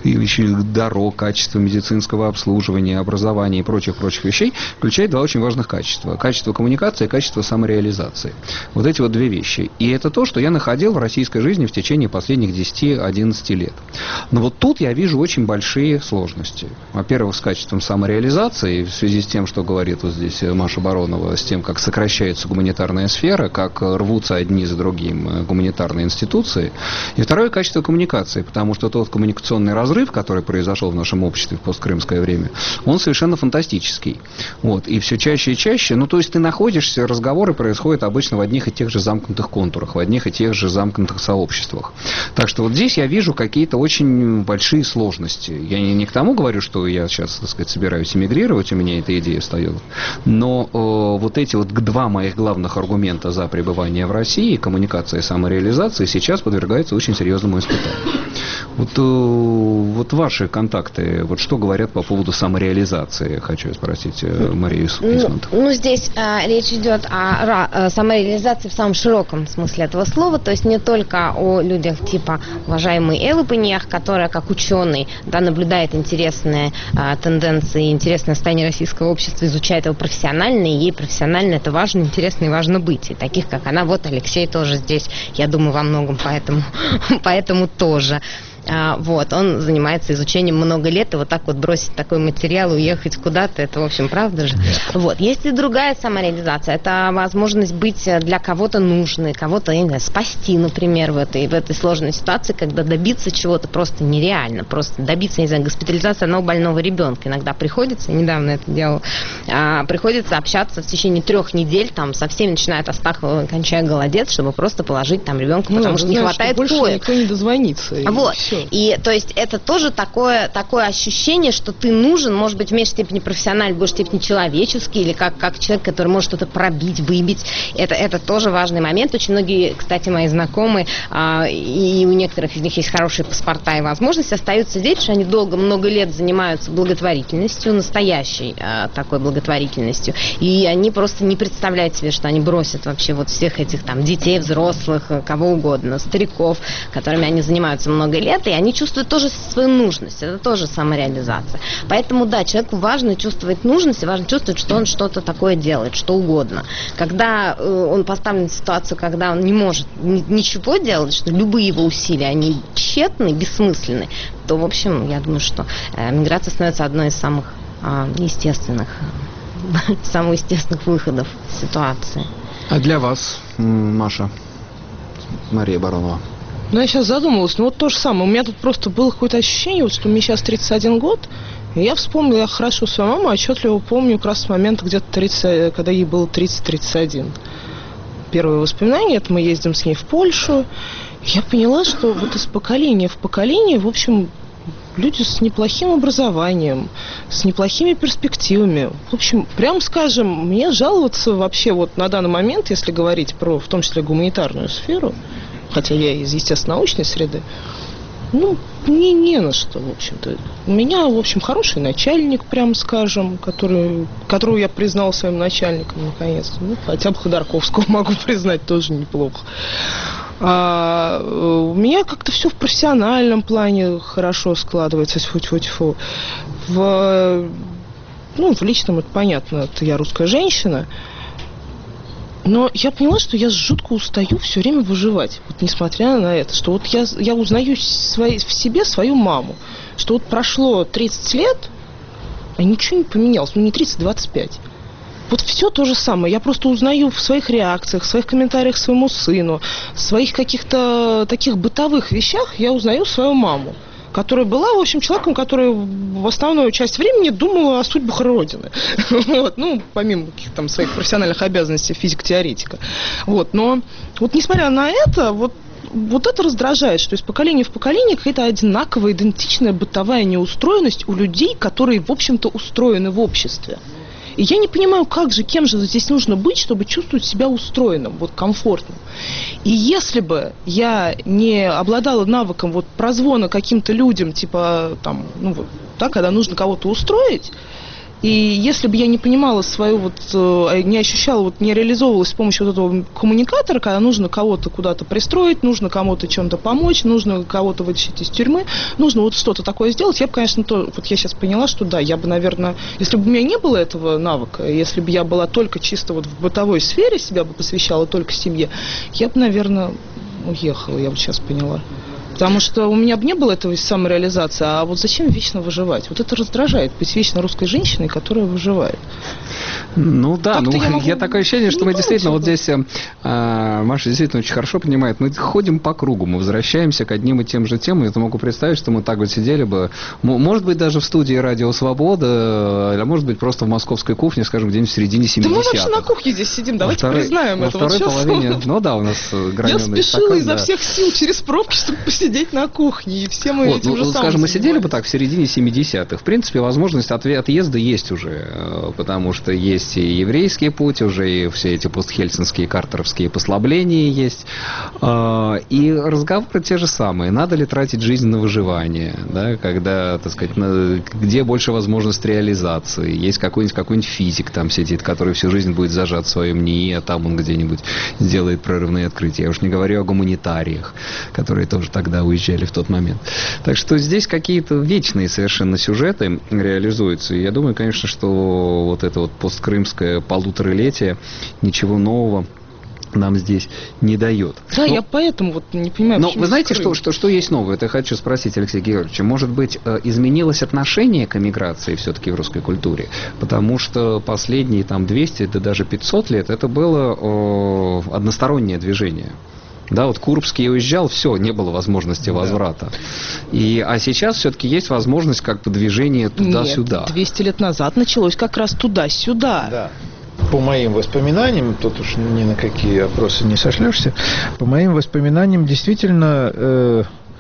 дорог, качества медицинского обслуживания, образования и прочих-прочих вещей, включает два очень важных качества. Качество коммуникации и качество самореализации. Вот эти вот две вещи. И это то, что я находил в российской жизни в течение последних десяти-одиннадцати лет. Но вот тут я вижу очень большие сложности. Во-первых, с качеством самореализации, в связи с тем, что говорит вот здесь Маша Баронова, с тем, как сокращается гуманитарная сфера, как рвутся одни за другим гуманитарные институции. И второе — качество коммуникации, потому что тот коммуникационный разрыв, который произошел в нашем обществе в посткрымское время, он совершенно фантастический. Вот. И все чаще и чаще, ну, то есть ты находишься, разговоры происходят обычно в одних и тех же замкнутых контурах, в одних и тех же замкнутых сообществах. Так что вот здесь я вижу какие-то очень большие сложности. Я не, не к тому говорю, что я сейчас, так сказать, собираюсь эмигрировать, у меня эта идея встает. Но э, вот эти вот два моих главных аргумента за пребывание в России, коммуникация и самореализация, сейчас подвергаются очень серьезному испытанию. Вот, э, вот ваши контакты, вот что говорят по поводу самореализации, хочу спросить э, Марию Эйсмонт. Ну, ну, здесь э, речь идет о, о самореализации в самом широком смысле этого слова, то есть не только о людях типа уважаемой Эллы Паниях, которая как ученый, да, наблюдает интересные э, тенденции, интересное состояние российского общества, изучает его профессионально, и ей профессионально это важно, интересно и важно быть. И таких, как она, вот Алексей тоже здесь, я думаю, во многом поэтому, поэтому тоже. А, вот, он занимается изучением много лет, и вот так вот бросить такой материал, уехать куда-то, это, в общем, правда же. Вот. Есть и другая самореализация, это возможность быть для кого-то нужной, кого-то, я не знаю, спасти, например, в этой, в этой сложной ситуации, когда добиться чего-то просто нереально, просто добиться, не знаю, госпитализации одного больного ребенка. Иногда приходится, я недавно это делала, а, приходится общаться в течение трех недель, там, со всеми, начиная от Астахова, кончая Голодец, чтобы просто положить там ребенка, ну, потому что не знаешь, хватает что больше коек. никто не дозвонится. Вот. все. И то есть это тоже такое, такое ощущение, что ты нужен, может быть, в меньшей степени профессиональный, в большей степени человеческий, или как, как человек, который может что-то пробить, выбить. Это, это тоже важный момент. Очень многие, кстати, мои знакомые, а, и у некоторых из них есть хорошие паспорта и возможности, остаются здесь, потому что они долго, много лет занимаются благотворительностью, настоящей а, такой благотворительностью. И они просто не представляют себе, что они бросят вообще вот всех этих там детей, взрослых, кого угодно, стариков, которыми они занимаются много лет, и они чувствуют тоже свою нужность. Это тоже самореализация. Поэтому, да, человеку важно чувствовать нужность, и важно чувствовать, что он что-то такое делает, что угодно. Когда э, он поставлен в ситуацию, когда он не может ни, ничего делать, что любые его усилия, они тщетны, бессмысленны, то, в общем, я думаю, что э, миграция становится одной из самых э, естественных, самых естественных выходов из ситуации. А для вас, Маша, Мария Баронова? Ну, я сейчас задумалась, ну вот то же самое. У меня тут просто было какое-то ощущение, вот, что мне сейчас тридцать один год, и я вспомнила, я хорошо свою маму отчетливо помню как раз с момента где-то тридцать, когда ей было тридцать-тридцать один. Первое воспоминание, это мы ездим с ней в Польшу. Я поняла, что вот из поколения в поколение, в общем, люди с неплохим образованием, с неплохими перспективами. В общем, прям скажем, мне жаловаться вообще вот на данный момент, если говорить про, в том числе, гуманитарную сферу, хотя я из естественно-научной среды, ну, мне не на что, в общем-то. У меня, в общем, хороший начальник, прям скажем, который, которого я признал своим начальником, наконец-то. Ну, хотя бы Ходорковского могу признать, тоже неплохо. А у меня как-то все в профессиональном плане хорошо складывается, тьфу-тьфу-тьфу. В, ну, в личном это понятно, это я русская женщина. Но я поняла, что я жутко устаю все время выживать, вот несмотря на это, что вот я, я узнаю свои, в себе свою маму, что вот прошло тридцать лет, а ничего не поменялось, ну не тридцать, двадцать пять. Вот все то же самое. Я просто узнаю в своих реакциях, в своих комментариях своему сыну, в своих каких-то таких бытовых вещах я узнаю свою маму, которая была, в общем, человеком, который в основную часть времени думала о судьбах Родины. Вот, ну, помимо каких-то там своих профессиональных обязанностей физик-теоретика. Вот, но вот несмотря на это, вот Вот это раздражает, что из поколения в поколение какая-то одинаковая, идентичная бытовая неустроенность у людей, которые, в общем-то, устроены в обществе. И я не понимаю, как же, кем же здесь нужно быть, чтобы чувствовать себя устроенным, вот комфортным. И если бы я не обладала навыком вот прозвона каким-то людям, типа, там, ну вот, да, когда нужно кого-то устроить, и если бы я не понимала свою вот, не ощущала, вот не реализовывалась с помощью вот этого коммуникатора, когда нужно кого-то куда-то пристроить, нужно кому-то чем-то помочь, нужно кого-то вытащить из тюрьмы, нужно вот что-то такое сделать, я бы, конечно, то, вот я сейчас поняла, что да, я бы, наверное, если бы у меня не было этого навыка, если бы я была только чисто вот в бытовой сфере, себя бы посвящала только семье, я бы, наверное, уехала, я вот сейчас поняла. Потому что у меня бы не было этого самореализации, а вот зачем вечно выживать? Вот это раздражает, быть вечно русской женщиной, которая выживает. Ну да, Как-то ну я могу я такое ощущение, что мы действительно, вот здесь, э, Маша действительно очень хорошо понимает, мы ходим по кругу, мы возвращаемся к одним и тем же темам, я могу представить, что мы так вот сидели бы, может быть, даже в студии «Радио Свобода», а может быть, просто в московской кухне, скажем, где-нибудь в середине семидесятых. Да мы вообще на кухне здесь сидим, давайте второй, признаем это. Во второй вот половине, ну да, у нас граненый Я спешила стакан, изо да. всех сил через пробки, чтобы посидеть на кухне, и все мы вот, этим ну, же самым скажем, мы сидели занимались. бы так в середине семидесятых. В принципе, возможность отъезда есть уже, потому что есть и еврейский путь, уже и все эти постхельсинские картеровские послабления есть. И разговоры те же самые. Надо ли тратить жизнь на выживание? Да, когда, так сказать, где больше возможность реализации? Есть какой-нибудь, какой-нибудь физик там сидит, который всю жизнь будет зажат в своем НИИ, а там он где-нибудь сделает прорывные открытия. Я уж не говорю о гуманитариях, которые тоже тогда уезжали в тот момент. Так что здесь какие-то вечные совершенно сюжеты реализуются. И я думаю, конечно, что вот это вот посткрымское полуторалетие ничего нового нам здесь не дает. Да, но, я поэтому вот не понимаю. Но вы знаете, что, что, что есть новое? Это я хочу спросить Алексея Георгиевича. Может быть, изменилось отношение к эмиграции все-таки в русской культуре? Потому что последние там двести, да даже пятьсот лет это было о, одностороннее движение. Да, вот Курбский уезжал, все, не было возможности возврата. Да. И, а сейчас все-таки есть возможность как бы движения туда-сюда. Нет, двести лет назад началось как раз туда-сюда. Да. По моим воспоминаниям, тут уж ни на какие опросы не сошлешься, по моим воспоминаниям, действительно, э,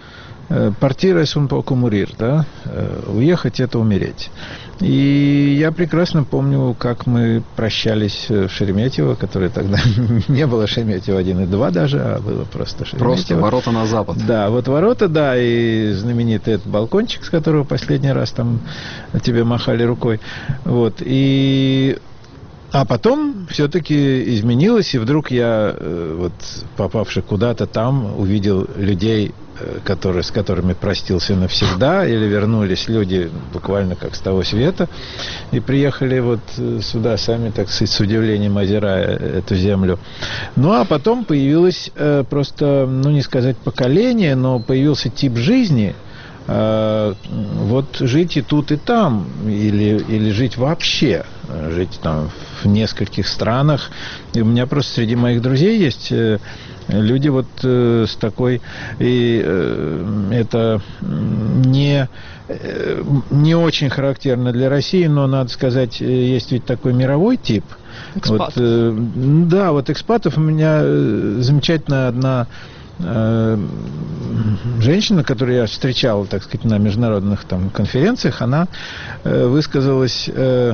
Partir es un poco morir, да? Уехать – это умереть. И я прекрасно помню, как мы прощались в Шереметьево, которое тогда не было Шереметьево один и два даже, а было просто Шереметьево. Просто ворота на запад. Да, вот ворота, да, и знаменитый этот балкончик, с которого последний раз там тебе махали рукой. Вот, и... А потом все-таки изменилось, и вдруг я, вот, попавший куда-то там, увидел людей, которые, с которыми простился навсегда, или вернулись люди буквально как с того света, и приехали вот сюда сами, так сказать, с удивлением озирая эту землю. Ну, а потом появилось э, просто, ну, не сказать поколение, но появился тип жизни, э, вот жить и тут, и там, или, или жить вообще, жить там в нескольких странах. И у меня просто среди моих друзей есть... Э, люди вот э, с такой, и э, это не, э, не очень характерно для России, но, надо сказать, есть ведь такой мировой тип. Вот, э, да, вот экспатов у меня замечательная одна э, женщина, которую я встречал, так сказать, на международных там конференциях, она э, высказалась э,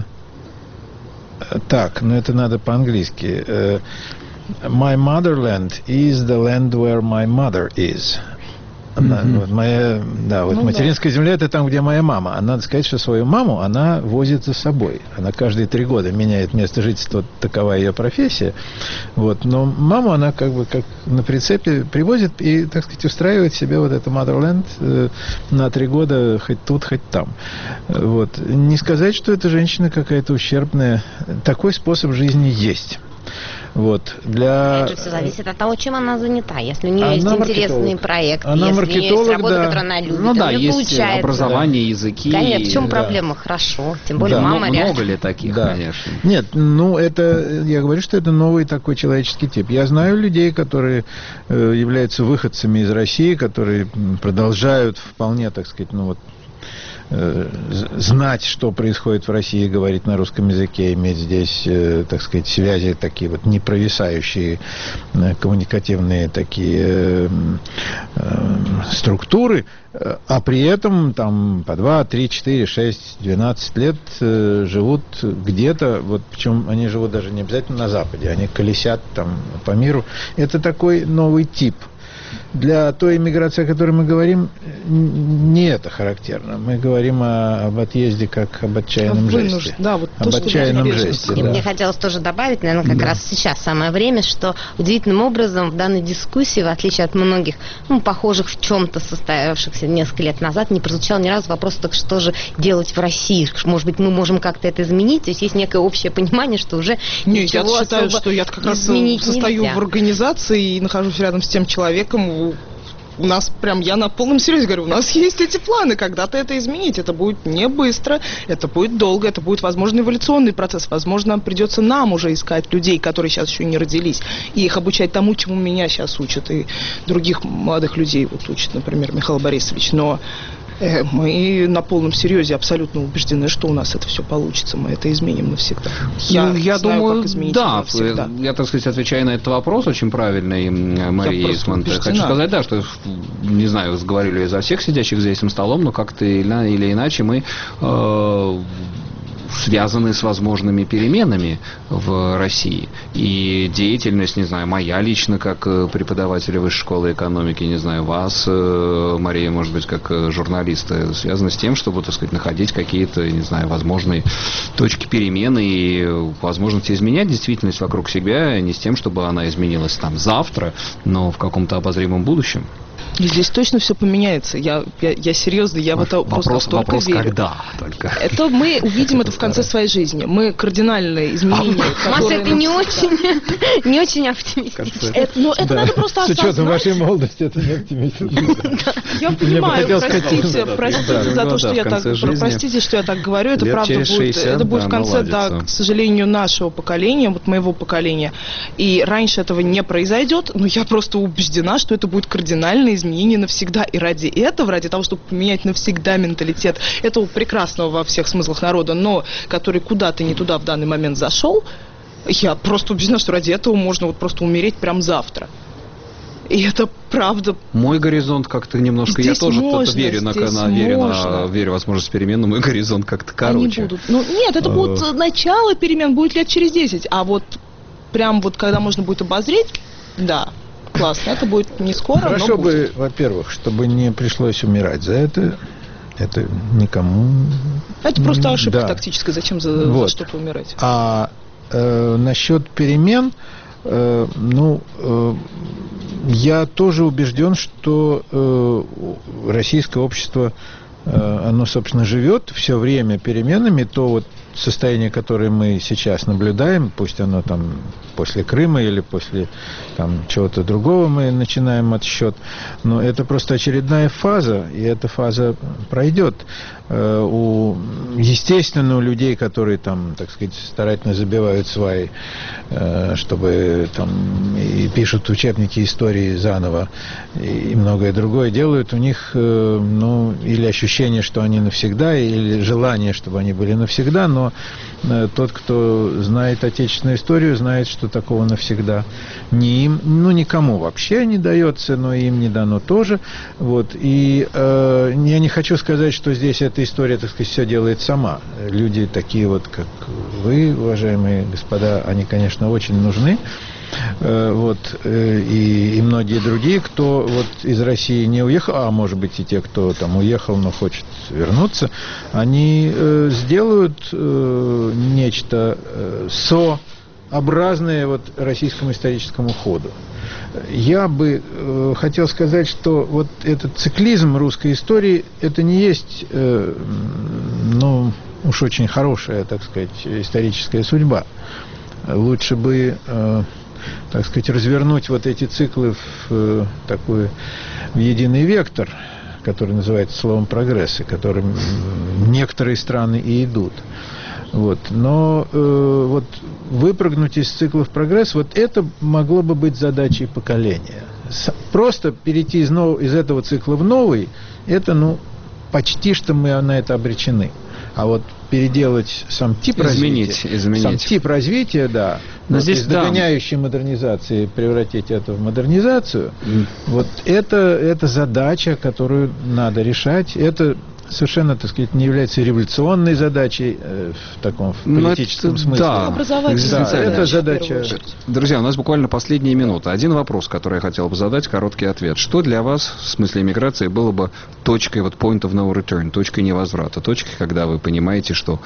так, но это надо по-английски, э, My motherland is the land where my mother is. Она, mm-hmm. вот моя, да, вот ну, материнская да. земля – это там, где моя мама. А надо сказать, что свою маму она возит за собой. Она каждые три года меняет место жительства, такова ее профессия. Вот. Но маму она как бы как на прицепе привозит и, так сказать, устраивает себе вот это motherland э, на три года хоть тут, хоть там. Вот. Не сказать, что эта женщина какая-то ущербная. Такой способ жизни есть. Вот, для... Опять же, все зависит от того, чем она занята. Если у нее она есть интересный проект, она если у нее есть работа, да. которую она любит, ну, да, у нее есть получается. Образование, языки. Конечно, в чем да. проблема? Хорошо. Тем более да. мама Много реально... ли таких, да. конечно? Нет, ну это, я говорю, что это новый такой человеческий тип. Я знаю людей, которые э, являются выходцами из России, которые продолжают вполне, так сказать, ну вот, знать, что происходит в России, говорить на русском языке, иметь здесь, так сказать, связи такие вот непровисающие, коммуникативные такие структуры, а при этом там по два, три, четыре, шесть, двенадцать лет живут где-то, вот причем они живут даже не обязательно на Западе, они колесят там по миру. Это такой новый тип. Для той иммиграции, о которой мы говорим, не это характерно. Мы говорим о, об отъезде как об отчаянном Вынужд... жесте. Да, вот об то, отчаянном жесте. И да. мне хотелось тоже добавить, наверное, как да. раз сейчас самое время, что удивительным образом в данной дискуссии, в отличие от многих, ну, похожих в чем-то состоявшихся несколько лет назад, не прозвучал ни разу вопрос, так что же делать в России? Может быть, мы можем как-то это изменить? То есть есть некое общее понимание, что уже Нет, ничего я считаю, особо что я как раз изменить состою нельзя. в организации и нахожусь рядом с тем человеком. У нас прям, я на полном серьезе говорю, у нас есть эти планы, когда-то это изменить. Это будет не быстро, это будет долго, это будет, возможно, эволюционный процесс. Возможно, придется нам уже искать людей, которые сейчас еще не родились, и их обучать тому, чему меня сейчас учат, и других молодых людей вот учат, например, Михаил Борисович. Но э, мы на полном серьезе абсолютно убеждены, что у нас это все получится, мы это изменим навсегда. Я, ну, я знаю, думаю, как изменить да, это навсегда. Я, так сказать, отвечаю на этот вопрос очень правильный, Мария Исмонт. Хочу сказать, да, что, не знаю, говорю ли я за всех сидящих за этим столом, но как-то или, или иначе мы э, связаны с возможными переменами в России. И деятельность, не знаю, моя лично, как преподавателя высшей школы экономики, не знаю, вас, Мария, может быть, как журналиста, связана с тем, чтобы, так сказать, находить какие-то, не знаю, возможные точки перемены и возможности изменять действительность вокруг себя, не с тем, чтобы она изменилась там завтра, но в каком-то обозримом будущем. И здесь точно все поменяется. Я, я, я серьезно, я вопрос, в это просто столько вопрос, верю. Когда только. Это мы увидим это в конце своей жизни. Мы кардинальные изменения, а, Маша, это не очень, не очень оптимистично. Это, но это да. надо просто осознать. С учетом вашей молодости это не оптимистично. Я понимаю, простите, простите за то, что я так, простите, что я так говорю. Это правда будет, это будет в конце, да, к сожалению, нашего поколения, вот моего поколения. И раньше этого не произойдет, но я просто убеждена, что это будет кардинальное изменение. Изменения навсегда. И ради этого, ради того, чтобы поменять навсегда менталитет этого прекрасного во всех смыслах народа, но который куда-то не туда в данный момент зашел, я просто убеждена, что ради этого можно вот просто умереть прямо завтра. И это правда. Мой горизонт как-то немножко... Здесь я тоже можно, кто-то верю, на, здесь на, верю, можно. на, верю в возможность перемен, но мой горизонт как-то короче. Они будут. Ну, нет, это будет начало перемен, будет лет через десять. А вот прям вот когда можно будет обозреть, да, классно. Это будет не скоро, Хорошо но бы, будет. во-первых, чтобы не пришлось умирать за это. Это никому... Это просто ошибка да. тактическая. Зачем за, вот. за что-то умирать? А э, насчет перемен, э, ну, э, я тоже убежден, что э, российское общество, э, оно, собственно, живет все время переменами. То вот состояние, которое мы сейчас наблюдаем, пусть оно там после Крыма или после там чего-то другого мы начинаем отсчет, но это просто очередная фаза, и эта фаза пройдет. У, естественно, у людей, которые там, так сказать, старательно забивают сваи, чтобы там и пишут учебники истории заново и многое другое делают, у них, ну, или ощущение, что они навсегда, или желание, чтобы они были навсегда, но тот, кто знает отечественную историю, знает, что такого навсегда не им, ну, никому вообще не дается, но им не дано тоже. Вот. И э, я не хочу сказать, что здесь эта история, так сказать, все делает сама. Люди такие вот, как вы, уважаемые господа, они, конечно, очень нужны. Э, вот, э, и, и многие другие, кто вот из России не уехал, а может быть и те, кто там уехал, но хочет вернуться, они э, сделают э, нечто э, сообразное вот российскому историческому ходу. Я бы э, хотел сказать, что вот этот циклизм русской истории, это не есть, э, ну, уж очень хорошая, так сказать, историческая судьба. Лучше бы, э, так сказать, развернуть вот эти циклы в э, такой в единый вектор, который называется словом прогресс, и которым некоторые страны и идут. Вот. Но э, вот выпрыгнуть из цикла в прогресс, вот это могло бы быть задачей поколения. С, просто перейти из, нов, из этого цикла в новый, это, ну, почти что мы на это обречены. А вот переделать сам тип изменить, развития, изменить. сам тип развития, да, но вот здесь, из да. догоняющей модернизации превратить это в модернизацию, mm. вот это, это задача, которую надо решать. Это совершенно, так сказать, не является революционной задачей э, в таком в политическом это, смысле. Да, образовательная да, это задача. Друзья, у нас буквально последние минуты. Один вопрос, который я хотел бы задать, короткий ответ. Что для вас, в смысле иммиграции, было бы точкой, вот point of no return, точкой невозврата, точкой, когда вы понимаете, что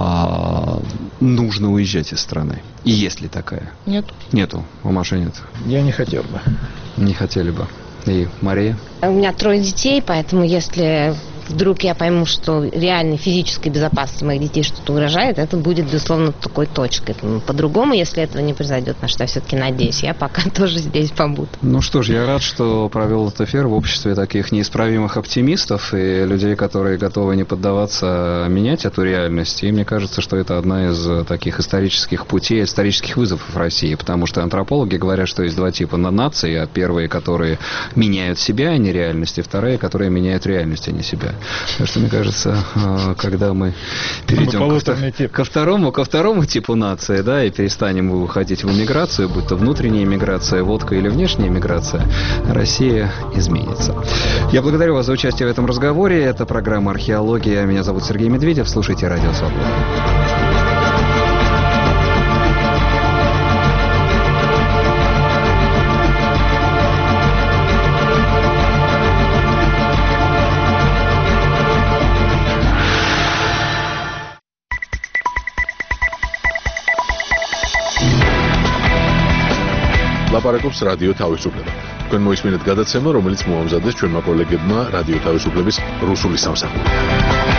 а, нужно уезжать из страны? И есть ли такая? Нет. Нету. У Маши нет. Я не хотел бы. Не хотели бы. И Мария? У меня трое детей, поэтому если вдруг я пойму, что реальной физической безопасности моих детей что-то угрожает, это будет, безусловно, такой точкой. По-другому, если этого не произойдет, на что я все-таки надеюсь, я пока тоже здесь побуду. Ну что ж, я рад, что провел этот эфир в обществе таких неисправимых оптимистов и людей, которые готовы не поддаваться менять эту реальность. И мне кажется, что это одна из таких исторических путей, исторических вызовов в России, потому что антропологи говорят, что есть два типа наций, а первые, которые меняют себя, а не реальность, и вторые, которые меняют реальность, а не себя. Так что, мне кажется, когда мы перейдем ко, втор... ко второму, ко второму типу нации, да, и перестанем уходить в эмиграцию, будь то внутренняя эмиграция, водка или внешняя эмиграция, Россия изменится. Я благодарю вас за участие в этом разговоре. Это программа «Археология». Меня зовут Сергей Медведев. Слушайте «Радио Свобода». ლაპარაკობს რადიო თავისუფლება. თქვენ მოისმინეთ გადაცემა, რომელიც მოამზადეს ჩვენმა კოლეგებმა რადიო თავისუფლების რუსული სამსახური.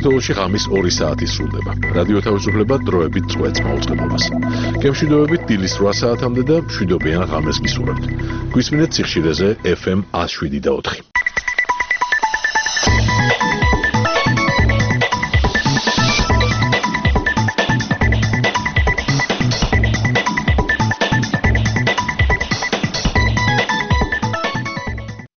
საქართველოში ღამის ორი საათი სრულდება. რადიო თავისუფლება დროებით წვეთს მაუწყებლობას. გემშვიდობებით დილის რვა საათამდე და მშვიდობიან ღამეს გისურვებთ. გვისმინეთ სიხშირეზე ეფ ემ one oh seven და four.